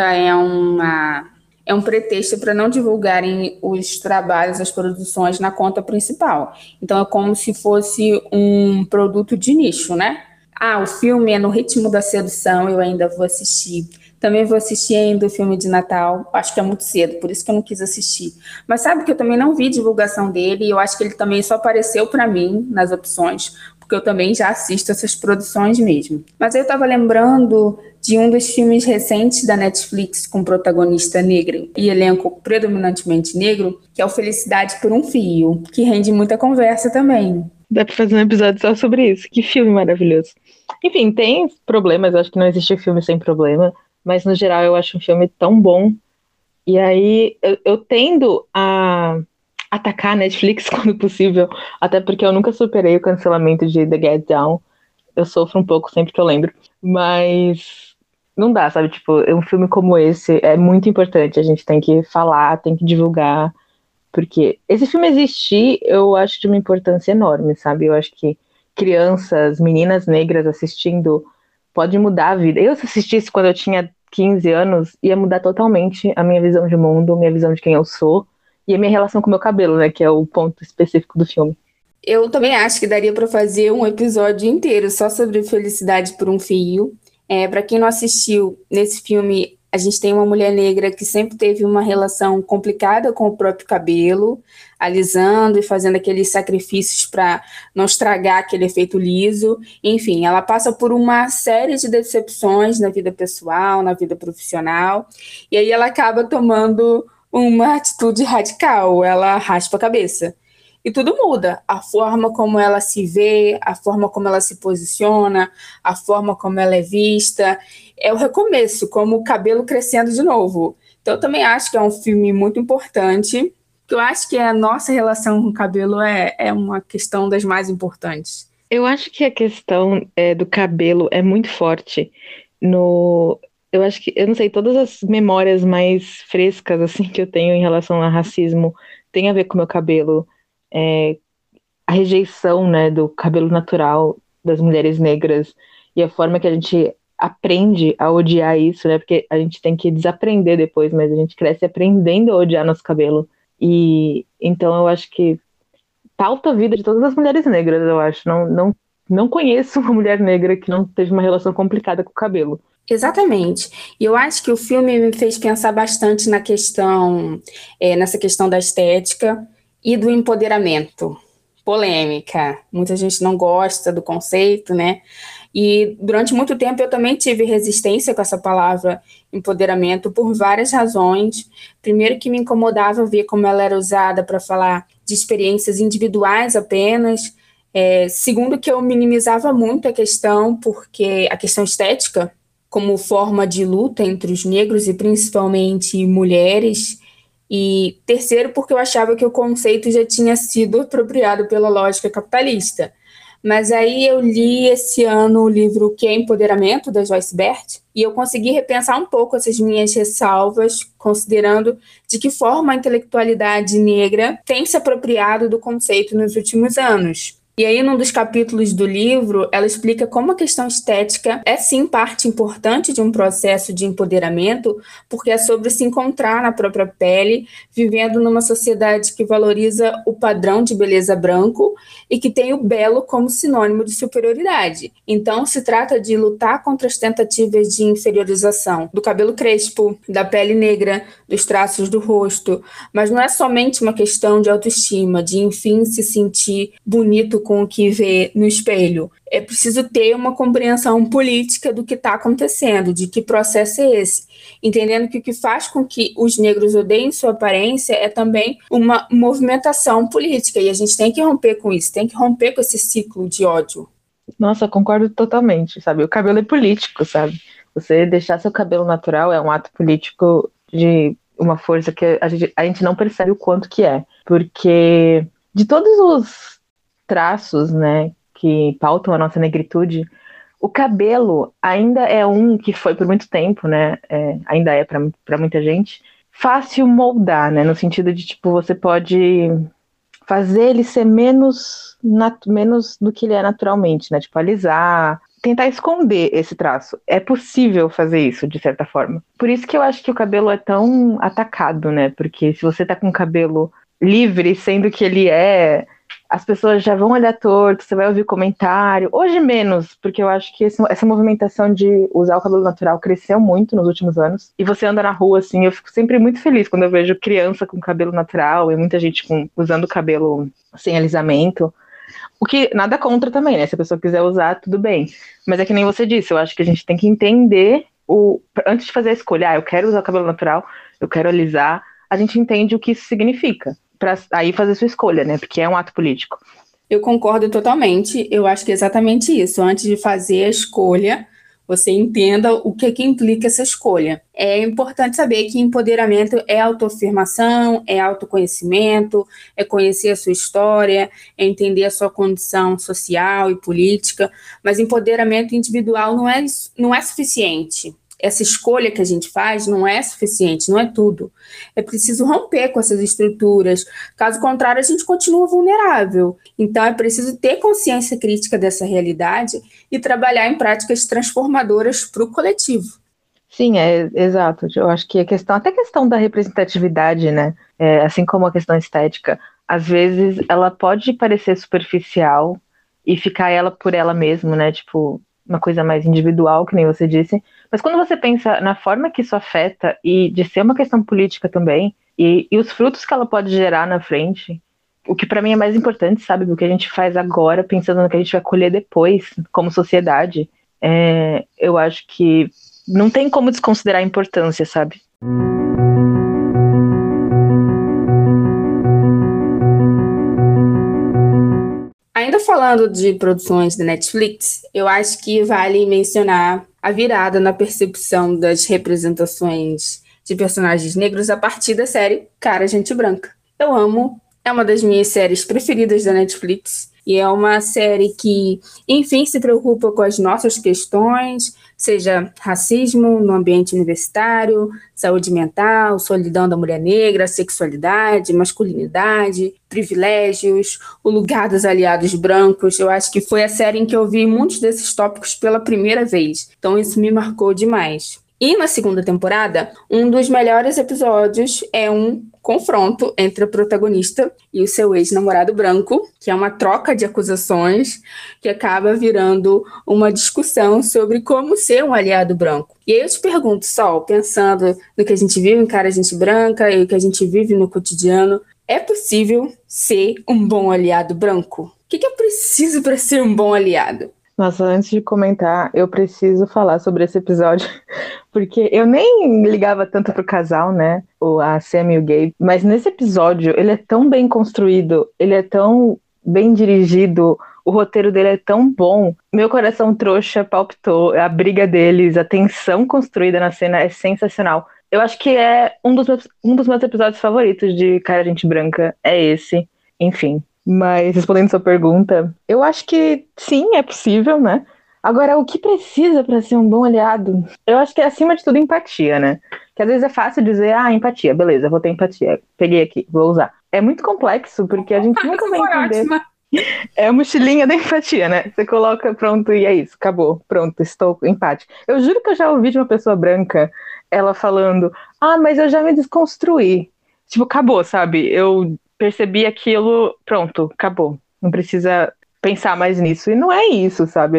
Speaker 1: é um pretexto para não divulgarem os trabalhos, as produções na conta principal. Então é como se fosse um produto de nicho, né? Ah, o filme é No Ritmo da Sedução, eu ainda vou assistir. Também vou assistir ainda o filme de Natal, acho que é muito cedo, por isso que eu não quis assistir. Mas sabe que eu também não vi divulgação dele, e eu acho que ele também só apareceu para mim nas opções, porque eu também já assisto essas produções mesmo. Mas eu estava lembrando de um dos filmes recentes da Netflix com protagonista negro e elenco predominantemente negro, que é o Felicidade por um Fio, que rende muita conversa também.
Speaker 2: Dá pra fazer um episódio só sobre isso. Que filme maravilhoso. Enfim, tem problemas, eu acho que não existe filme sem problema, mas no geral eu acho um filme tão bom. E aí eu tendo a atacar a Netflix quando possível, até porque eu nunca superei o cancelamento de The Get Down. Eu sofro um pouco sempre que eu lembro, mas não dá, sabe? Tipo, um filme como esse é muito importante. A gente tem que falar, tem que divulgar Porque esse filme existir, eu acho de uma importância enorme, sabe? Eu acho que crianças, meninas negras assistindo pode mudar a vida. Eu, se assistisse quando eu tinha 15 anos, ia mudar totalmente a minha visão de mundo, a minha visão de quem eu sou e a minha relação com o meu cabelo, né? Que é o ponto específico do filme.
Speaker 1: Eu também acho que daria para fazer um episódio inteiro só sobre Felicidade por um Fio. Para quem não assistiu, nesse filme a gente tem uma mulher negra que sempre teve uma relação complicada com o próprio cabelo, alisando e fazendo aqueles sacrifícios para não estragar aquele efeito liso. Enfim, ela passa por uma série de decepções na vida pessoal, na vida profissional, e aí ela acaba tomando uma atitude radical, ela raspa a cabeça. E tudo muda. A forma como ela se vê, a forma como ela se posiciona, a forma como ela é vista. É o recomeço, como o cabelo crescendo de novo. Então, eu também acho que é um filme muito importante. Que eu acho que a nossa relação com o cabelo é uma questão das mais importantes.
Speaker 2: Eu acho que a questão do cabelo é muito forte no. Eu acho que, eu não sei, todas as memórias mais frescas assim que eu tenho em relação a racismo tem a ver com o meu cabelo. É, a rejeição, né, do cabelo natural das mulheres negras e a forma que a gente aprende a odiar isso, né? Porque a gente tem que desaprender depois, mas a gente cresce aprendendo a odiar nosso cabelo. E então eu acho que pauta a vida de todas as mulheres negras, eu acho. Não conheço uma mulher negra que não teve uma relação complicada com o cabelo.
Speaker 1: Exatamente. E eu acho que o filme me fez pensar bastante nessa questão da estética e do empoderamento. Polêmica. Muita gente não gosta do conceito, né? E durante muito tempo eu também tive resistência com essa palavra empoderamento por várias razões. Primeiro, que me incomodava ver como ela era usada para falar de experiências individuais apenas. Segundo, que eu minimizava muito a questão, porque a questão estética, como forma de luta entre os negros e principalmente mulheres. E terceiro, porque eu achava que o conceito já tinha sido apropriado pela lógica capitalista. Mas aí eu li esse ano o livro Que é Empoderamento, da Joyce Bert, e eu consegui repensar um pouco essas minhas ressalvas, considerando de que forma a intelectualidade negra tem se apropriado do conceito nos últimos anos. E aí, num dos capítulos do livro, ela explica como a questão estética é, sim, parte importante de um processo de empoderamento, porque é sobre se encontrar na própria pele, vivendo numa sociedade que valoriza o padrão de beleza branco e que tem o belo como sinônimo de superioridade. Então, se trata de lutar contra as tentativas de inferiorização do cabelo crespo, da pele negra, dos traços do rosto, mas não é somente uma questão de autoestima, de, enfim, se sentir bonito com o que vê no espelho. É preciso ter uma compreensão política do que está acontecendo, de que processo é esse, entendendo que o que faz com que os negros odeiem sua aparência é também uma movimentação política, e a gente tem que romper com isso, tem que romper com esse ciclo de ódio.
Speaker 2: Nossa, concordo totalmente, sabe? O cabelo é político, sabe? Você deixar seu cabelo natural é um ato político de uma força que a gente não percebe o quanto que é. Porque de todos os traços, né, que pautam a nossa negritude, o cabelo ainda é um que foi por muito tempo, né, ainda é para muita gente, fácil moldar, né, no sentido de, tipo, você pode fazer ele ser menos do que ele é naturalmente, né, tipo, alisar, tentar esconder esse traço. É possível fazer isso, de certa forma. Por isso que eu acho que o cabelo é tão atacado, né, porque se você tá com o cabelo livre, sendo que ele as pessoas já vão olhar torto, você vai ouvir comentário. Hoje menos, porque eu acho que essa movimentação de usar o cabelo natural cresceu muito nos últimos anos. E você anda na rua, assim, eu fico sempre muito feliz quando eu vejo criança com cabelo natural e muita gente usando cabelo sem alisamento. O que nada contra também, né? Se a pessoa quiser usar, tudo bem. Mas é que nem você disse, eu acho que a gente tem que entender antes de fazer a escolha, eu quero usar o cabelo natural, eu quero alisar, a gente entende o que isso significa, para aí fazer sua escolha, né? Porque é um ato político.
Speaker 1: Eu concordo totalmente. Eu acho que é exatamente isso. Antes de fazer a escolha, você entenda o que implica essa escolha. É importante saber que empoderamento é autoafirmação, é autoconhecimento, é conhecer a sua história, é entender a sua condição social e política, mas empoderamento individual não é suficiente. essa escolha que a gente faz não é suficiente, não é tudo. É preciso romper com essas estruturas. Caso contrário, a gente continua vulnerável. Então, é preciso ter consciência crítica dessa realidade e trabalhar em práticas transformadoras para o coletivo.
Speaker 2: Sim, é exato. Eu acho que até a questão da representatividade, né? Assim como a questão estética, às vezes ela pode parecer superficial e ficar ela por ela mesma, né? Tipo, uma coisa mais individual, que nem você disse. Mas quando você pensa na forma que isso afeta e de ser uma questão política também, e os frutos que ela pode gerar na frente, o que para mim é mais importante, sabe? O que a gente faz agora, pensando no que a gente vai colher depois, como sociedade, eu acho que não tem como desconsiderar a importância, sabe?
Speaker 1: Ainda falando de produções da Netflix, eu acho que vale mencionar a virada na percepção das representações de personagens negros a partir da série Cara, Gente Branca. Eu amo, é uma das minhas séries preferidas da Netflix e é uma série que, enfim, se preocupa com as nossas questões, seja racismo no ambiente universitário, saúde mental, solidão da mulher negra, sexualidade, masculinidade, privilégios, o lugar dos aliados brancos. Eu acho que foi a série em que eu vi muitos desses tópicos pela primeira vez. Então isso me marcou demais. E na segunda temporada, um dos melhores episódios é um confronto entre a protagonista e o seu ex-namorado branco, que é uma troca de acusações que acaba virando uma discussão sobre como ser um aliado branco. E aí eu te pergunto, Sol, pensando no que a gente vive em Cara Gente Branca e o que a gente vive no cotidiano, é possível ser um bom aliado branco? O que é preciso para ser um bom aliado?
Speaker 2: Nossa, antes de comentar, eu preciso falar sobre esse episódio, porque eu nem ligava tanto pro casal, né, a Sam e o Gabe, mas nesse episódio ele é tão bem construído, ele é tão bem dirigido, o roteiro dele é tão bom, meu coração trouxa palpitou, a briga deles, a tensão construída na cena é sensacional. Eu acho que é um dos meus episódios favoritos de Cara Gente Branca, é esse, enfim. Mas, respondendo sua pergunta, eu acho que sim, é possível, né? Agora, o que precisa para ser um bom aliado? Eu acho que é, acima de tudo, empatia, né? Que às vezes é fácil dizer, empatia, beleza, vou ter empatia. Peguei aqui, vou usar. É muito complexo, porque a gente nunca vai entender. Ótima. É a mochilinha da empatia, né? Você coloca, pronto, e é isso, acabou, pronto, estou empática. Eu juro que eu já ouvi de uma pessoa branca, ela falando, mas eu já me desconstruí. Tipo, acabou, sabe? Eu percebi aquilo, pronto, acabou. Não precisa pensar mais nisso. E não é isso, sabe?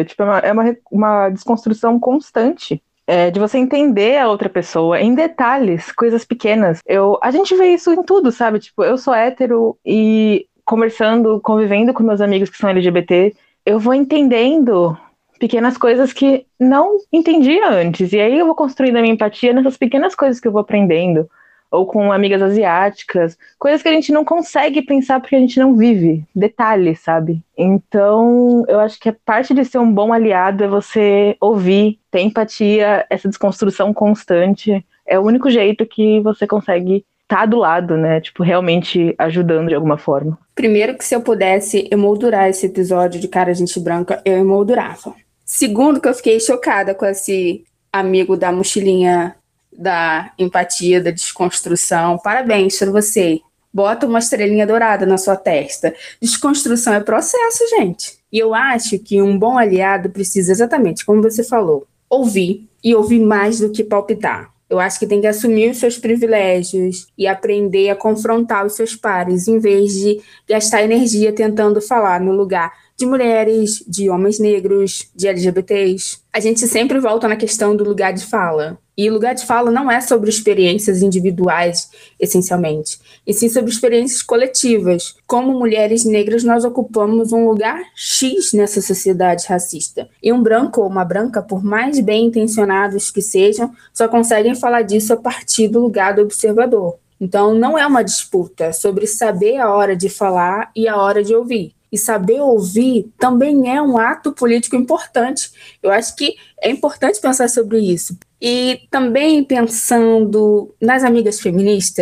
Speaker 2: Uma desconstrução constante. De você entender a outra pessoa em detalhes, coisas pequenas. A gente vê isso em tudo, sabe? Tipo, eu sou hétero e conversando, convivendo com meus amigos que são LGBT, eu vou entendendo pequenas coisas que não entendia antes. E aí eu vou construindo a minha empatia nessas pequenas coisas que eu vou aprendendo. Ou com amigas asiáticas, coisas que a gente não consegue pensar porque a gente não vive, detalhes, sabe? Então, eu acho que a parte de ser um bom aliado é você ouvir, ter empatia, essa desconstrução constante. É o único jeito que você consegue estar do lado, né? Tipo, realmente ajudando de alguma forma.
Speaker 1: Primeiro que se eu pudesse emoldurar esse episódio de Cara Gente Branca, eu emoldurava. Segundo que eu fiquei chocada com esse amigo da mochilinha da empatia, da desconstrução. Parabéns para você. Bota uma estrelinha dourada na sua testa. Desconstrução é processo, gente. E eu acho que um bom aliado precisa exatamente, como você falou, ouvir e ouvir mais do que palpitar. Eu acho que tem que assumir os seus privilégios e aprender a confrontar os seus pares, em vez de gastar energia tentando falar no lugar de mulheres, de homens negros, de LGBTs. A gente sempre volta na questão do lugar de fala. E o lugar de fala não é sobre experiências individuais, essencialmente, e sim sobre experiências coletivas. Como mulheres negras, nós ocupamos um lugar X nessa sociedade racista. E um branco ou uma branca, por mais bem intencionados que sejam, só conseguem falar disso a partir do lugar do observador. Então, não é uma disputa, é sobre saber a hora de falar e a hora de ouvir. E saber ouvir também é um ato político importante. Eu acho que é importante pensar sobre isso. E também pensando nas amigas feministas,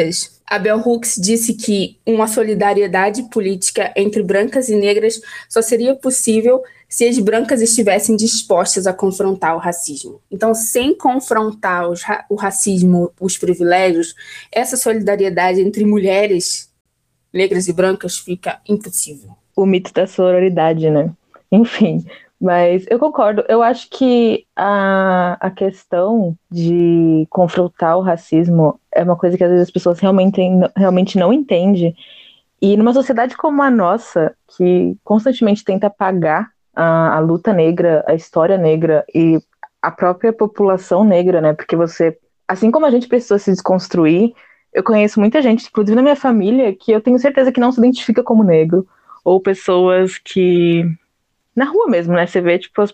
Speaker 1: A Bell Hooks disse que uma solidariedade política entre brancas e negras só seria possível se as brancas estivessem dispostas a confrontar o racismo. Então, sem confrontar o racismo, os privilégios, essa solidariedade entre mulheres negras e brancas fica impossível.
Speaker 2: O mito da sororidade, né? Enfim, mas eu concordo. Eu acho que a questão de confrontar o racismo é uma coisa que às vezes as pessoas realmente não entendem. E numa sociedade como a nossa, que constantemente tenta apagar a luta negra, a história negra e a própria população negra, né? Porque assim como a gente precisou se desconstruir, eu conheço muita gente, inclusive na minha família, que eu tenho certeza que não se identifica como negro, ou pessoas que na rua mesmo, né? Você vê, tipo, as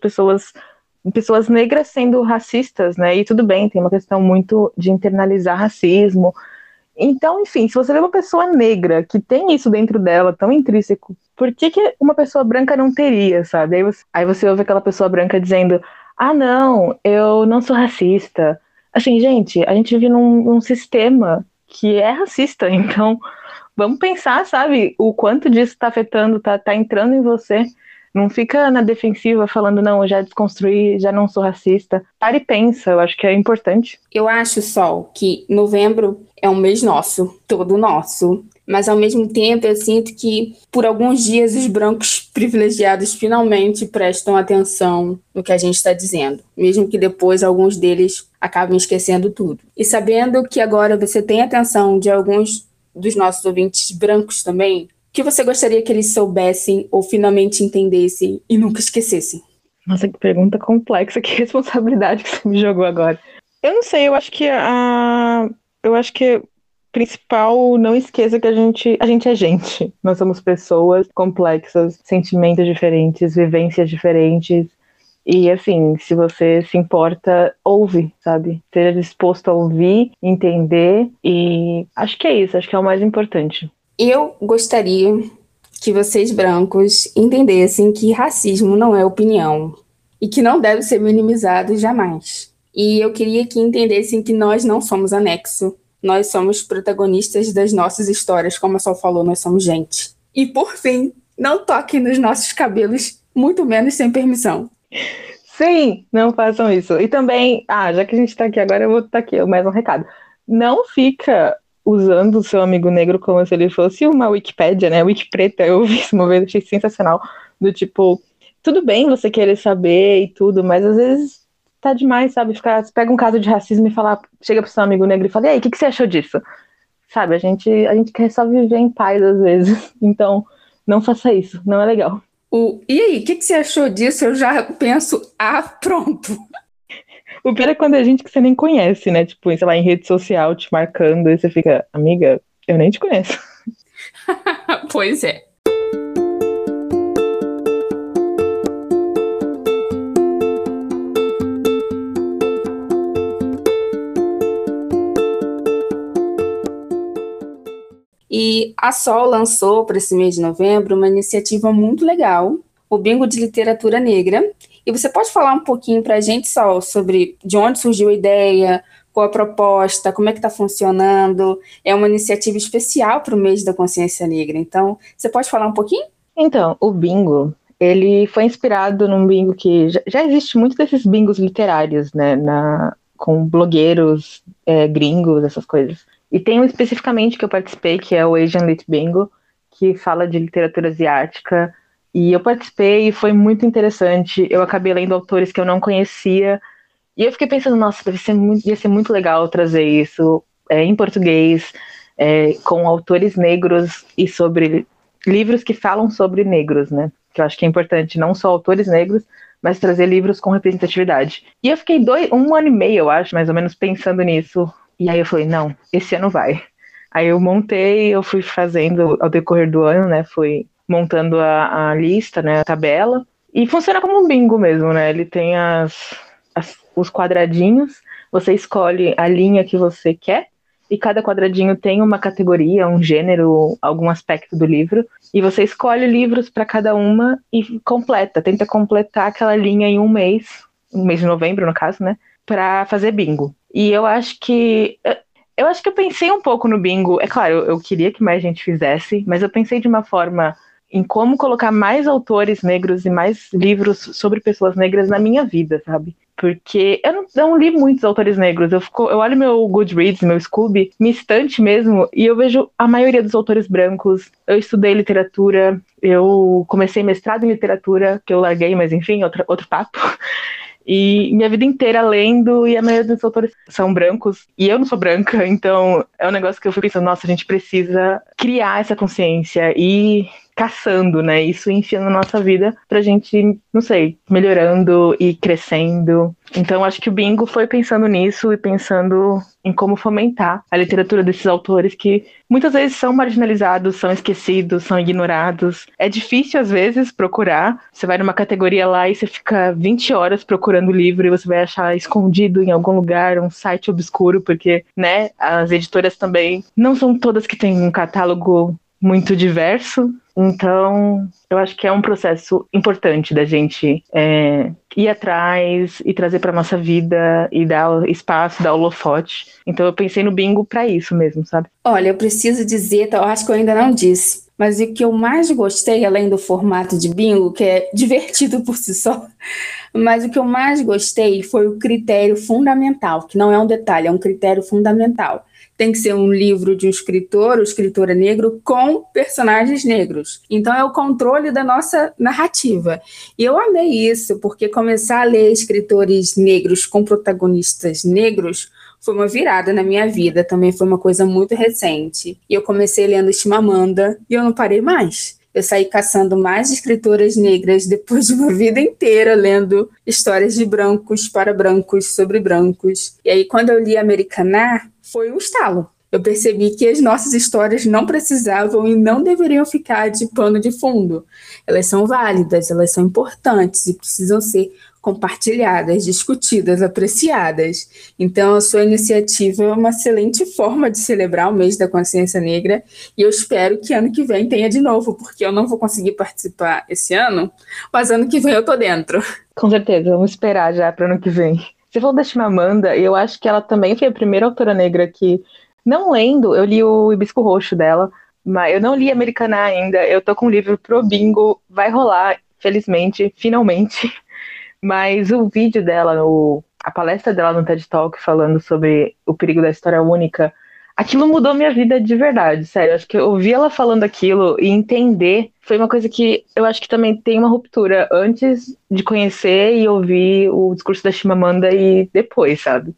Speaker 2: pessoas negras sendo racistas, né? E tudo bem, tem uma questão muito de internalizar racismo. Então, enfim, se você vê uma pessoa negra que tem isso dentro dela, tão intrínseco, por que uma pessoa branca não teria, sabe? Aí você ouve aquela pessoa branca dizendo, ah, não, eu não sou racista. Assim, gente, a gente vive num sistema que é racista, então vamos pensar, sabe, o quanto disso tá afetando, tá entrando em você. Não fica na defensiva falando, não, eu já desconstruí, já não sou racista. Para e pensa, eu acho que é importante.
Speaker 1: Eu acho, Sol, que novembro é um mês nosso, todo nosso. Mas, ao mesmo tempo, eu sinto que, por alguns dias, os brancos privilegiados finalmente prestam atenção no que a gente está dizendo, mesmo que depois alguns deles acabem esquecendo tudo. E sabendo que agora você tem atenção de alguns dos nossos ouvintes brancos também, o que você gostaria que eles soubessem ou finalmente entendessem e nunca esquecessem?
Speaker 2: Nossa, que pergunta complexa, que responsabilidade que você me jogou agora. Eu não sei, eu acho que principal, não esqueça que a gente é gente. Nós somos pessoas complexas, sentimentos diferentes, vivências diferentes. E assim, se você se importa, ouve, sabe? Esteja disposto a ouvir, entender. E acho que é isso, acho que é o mais importante.
Speaker 1: Eu gostaria que vocês brancos entendessem que racismo não é opinião e que não deve ser minimizado jamais. E eu queria que entendessem que nós não somos anexo, nós somos protagonistas das nossas histórias, como a Sol falou, nós somos gente. E por fim, não toquem nos nossos cabelos, muito menos sem permissão.
Speaker 2: Sim, não façam isso. E também, já que a gente tá aqui agora, eu vou estar aqui, mais um recado. Não fica usando o seu amigo negro como se ele fosse uma Wikipédia, né? Wikipreta, eu vi isso uma vez, achei sensacional. Do tipo, tudo bem você querer saber e tudo, mas às vezes tá demais, sabe? Você pega um caso de racismo e chega pro seu amigo negro e fala, e aí, o que você achou disso? Sabe, a gente quer só viver em paz às vezes. Então, não faça isso, não é legal.
Speaker 1: E aí, o que você achou disso? Eu já penso, pronto.
Speaker 2: O pior é quando é gente que você nem conhece, né? Tipo, sei lá, em rede social te marcando, e você fica, amiga, eu nem te conheço.
Speaker 1: Pois é. E a Sol lançou para esse mês de novembro uma iniciativa muito legal, o Bingo de Literatura Negra. E você pode falar um pouquinho para a gente, Sol, sobre de onde surgiu a ideia, qual a proposta, como é que está funcionando? É uma iniciativa especial para o mês da consciência negra. Então, você pode falar um pouquinho?
Speaker 2: Então, o bingo, ele foi inspirado num bingo que já existe muito desses bingos literários, né? Com blogueiros gringos, essas coisas. E tem um especificamente que eu participei, que é o Asian Lit Bingo, que fala de literatura asiática. E eu participei e foi muito interessante. Eu acabei lendo autores que eu não conhecia. E eu fiquei pensando, nossa, ia ser muito legal trazer isso em português, com autores negros e sobre livros que falam sobre negros, né? Que eu acho que é importante, não só autores negros, mas trazer livros com representatividade. E eu fiquei 1 ano e meio, eu acho, mais ou menos, pensando nisso. E aí eu falei, não, esse ano vai. Aí eu montei, eu fui fazendo ao decorrer do ano, né? Fui montando a lista, né? A tabela. E funciona como um bingo mesmo, né? Ele tem os quadradinhos, você escolhe a linha que você quer, e cada quadradinho tem uma categoria, um gênero, algum aspecto do livro, e você escolhe livros para cada uma e tenta completar aquela linha em um mês de novembro, no caso, né? Para fazer bingo. E eu acho que Eu acho que eu pensei um pouco no bingo. É claro, eu queria que mais gente fizesse, mas eu pensei de uma forma em como colocar mais autores negros e mais livros sobre pessoas negras na minha vida, sabe? Porque eu não li muitos autores negros. Eu olho meu Goodreads, meu Scooby, minha estante mesmo, e eu vejo a maioria dos autores brancos. Eu estudei literatura, eu comecei mestrado em literatura, que eu larguei, mas enfim, outro papo. E minha vida inteira lendo, e a maioria dos autores são brancos, e eu não sou branca, então é um negócio que eu fui pensando, nossa, a gente precisa criar essa consciência e caçando, né, isso enfiando na nossa vida pra gente, não sei, melhorando e crescendo. Então acho que o bingo foi pensando nisso e pensando em como fomentar a literatura desses autores que muitas vezes são marginalizados, são esquecidos, são ignorados. É difícil às vezes procurar. Você vai numa categoria lá e você fica 20 horas procurando o livro e você vai achar escondido em algum lugar, um site obscuro, porque, né, as editoras também não são todas que têm um catálogo muito diverso. Então, eu acho que é um processo importante da gente ir atrás e trazer para nossa vida e dar espaço, dar holofote. Então, eu pensei no bingo para isso mesmo, sabe?
Speaker 1: Olha, eu preciso dizer, eu acho que eu ainda não disse, mas o que eu mais gostei, além do formato de bingo, que é divertido por si só, mas o que eu mais gostei foi o critério fundamental, que não é um detalhe, é um critério fundamental. Tem que ser um livro de um escritor ou escritora negro com personagens negros. Então é o controle da nossa narrativa. E eu amei isso, porque começar a ler escritores negros com protagonistas negros foi uma virada na minha vida, também foi uma coisa muito recente. E eu comecei lendo Chimamanda e eu não parei mais. Eu saí caçando mais escritoras negras depois de uma vida inteira lendo histórias de brancos para brancos sobre brancos. E aí, quando eu li Americaná, foi um estalo. Eu percebi que as nossas histórias não precisavam e não deveriam ficar de pano de fundo. Elas são válidas, elas são importantes e precisam ser compartilhadas, discutidas, apreciadas. Então, a sua iniciativa é uma excelente forma de celebrar o mês da consciência negra e eu espero que ano que vem tenha de novo, porque eu não vou conseguir participar esse ano, mas ano que vem eu tô dentro.
Speaker 2: Com certeza, vamos esperar já para ano que vem. Você falou da Chimamanda, e eu acho que ela também foi a primeira autora negra que, não lendo, eu li o Hibisco Roxo dela, mas eu não li Americaná ainda, eu tô com um livro pro bingo, vai rolar, felizmente, finalmente. Mas o vídeo dela, a palestra dela no TED Talk falando sobre o perigo da história única, aquilo mudou minha vida de verdade, sério. Acho que eu ouvir ela falando aquilo e entender foi uma coisa que eu acho que também tem uma ruptura antes de conhecer e ouvir o discurso da Chimamanda e depois, sabe?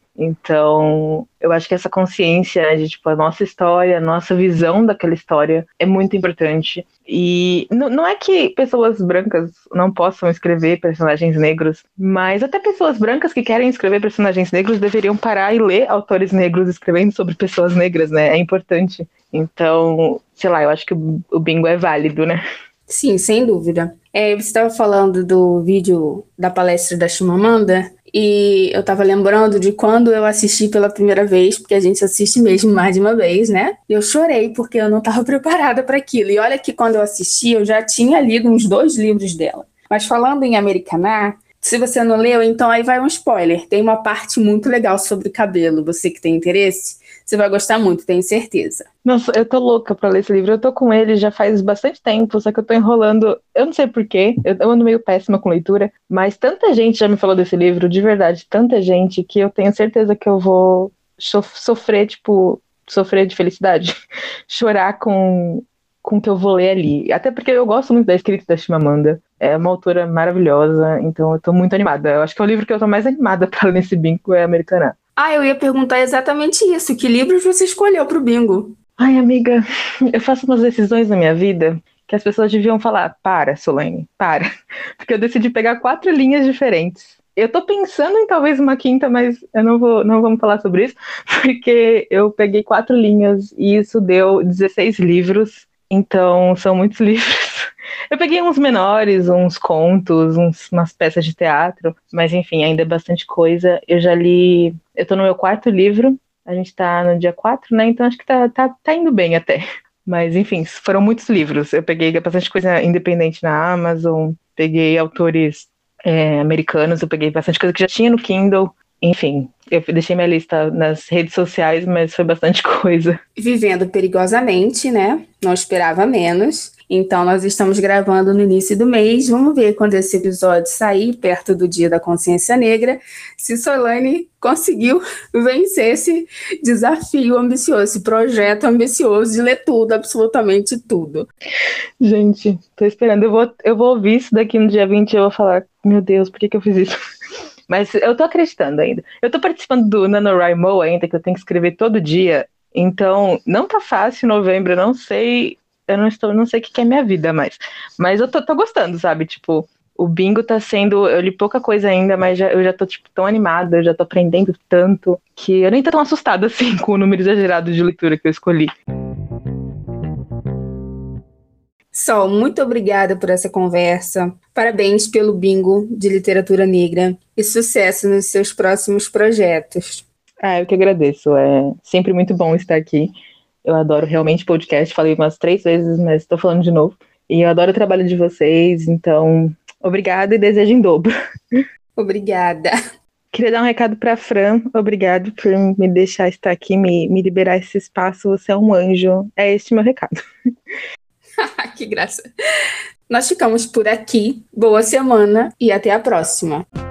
Speaker 2: Então, eu acho que essa consciência de, tipo, a nossa história, a nossa visão daquela história é muito importante. E não é que pessoas brancas não possam escrever personagens negros, mas até pessoas brancas que querem escrever personagens negros deveriam parar e ler autores negros escrevendo sobre pessoas negras, né? É importante. Então, sei lá, eu acho que o bingo é válido, né?
Speaker 1: Sim, sem dúvida. Você estava falando do vídeo da palestra da Chimamanda e eu estava lembrando de quando eu assisti pela primeira vez, porque a gente assiste mesmo mais de uma vez, né? Eu chorei porque eu não estava preparada para aquilo. E olha que quando eu assisti, eu já tinha lido uns 2 livros dela. Mas falando em Americaná, se você não leu, então aí vai um spoiler. Tem uma parte muito legal sobre cabelo. Você que tem interesse, você vai gostar muito, tenho certeza.
Speaker 2: Nossa, eu tô louca pra ler esse livro. Eu tô com ele já faz bastante tempo, só que eu tô enrolando. Eu não sei porquê, eu ando meio péssima com leitura, mas tanta gente já me falou desse livro, de verdade, tanta gente, que eu tenho certeza que eu vou sofrer, tipo, sofrer de felicidade. Chorar com o que eu vou ler ali. Até porque eu gosto muito da escrita da Chimamanda. É uma autora maravilhosa, então eu tô muito animada. Eu acho que é o livro que eu tô mais animada pra ler nesse bingo é Americaná.
Speaker 1: Eu ia perguntar exatamente isso. Que livros você escolheu para o bingo?
Speaker 2: Ai, amiga, eu faço umas decisões na minha vida que as pessoas deviam falar, para, Solane, para. Porque eu decidi pegar 4 linhas diferentes. Eu tô pensando em talvez uma quinta, mas eu não vamos falar sobre isso, porque eu peguei 4 linhas e isso deu 16 livros, então são muitos livros. Eu peguei uns menores, uns contos, umas peças de teatro, mas enfim, ainda é bastante coisa. Eu já li, eu tô no meu 4º livro, a gente tá no dia 4, né? Então acho que tá indo bem até. Mas enfim, foram muitos livros. Eu peguei bastante coisa independente na Amazon, peguei autores americanos, eu peguei bastante coisa que já tinha no Kindle. Enfim, eu deixei minha lista nas redes sociais, mas foi bastante coisa.
Speaker 1: Vivendo perigosamente, né? Não esperava menos. Então, nós estamos gravando no início do mês. Vamos ver quando esse episódio sair, perto do Dia da Consciência Negra, se Solane conseguiu vencer esse desafio ambicioso, esse projeto ambicioso de ler tudo, absolutamente tudo.
Speaker 2: Gente, tô esperando. Eu vou ouvir isso daqui no dia 20 e eu vou falar, meu Deus, por que eu fiz isso? Mas eu tô acreditando ainda. Eu tô participando do NaNoWriMo ainda, que eu tenho que escrever todo dia. Então, não tá fácil em novembro, eu não sei. Não sei o que é minha vida mais. Mas eu tô gostando, sabe? Tipo, o bingo tá sendo. Eu li pouca coisa ainda, mas eu já tô, tipo, tão animada, eu já tô aprendendo tanto, que eu nem tô tão assustada assim com o número exagerado de leitura que eu escolhi.
Speaker 1: Sol, muito obrigada por essa conversa. Parabéns pelo bingo de literatura negra e sucesso nos seus próximos projetos.
Speaker 2: Eu que agradeço. É sempre muito bom estar aqui. Eu adoro realmente podcast. Falei umas 3 vezes, mas estou falando de novo. E eu adoro o trabalho de vocês. Então, obrigada e desejo em dobro.
Speaker 1: Obrigada.
Speaker 2: Queria dar um recado para a Fran. Obrigado por me deixar estar aqui, me liberar esse espaço. Você é um anjo. É este meu recado.
Speaker 1: Que graça. Nós ficamos por aqui. Boa semana e até a próxima.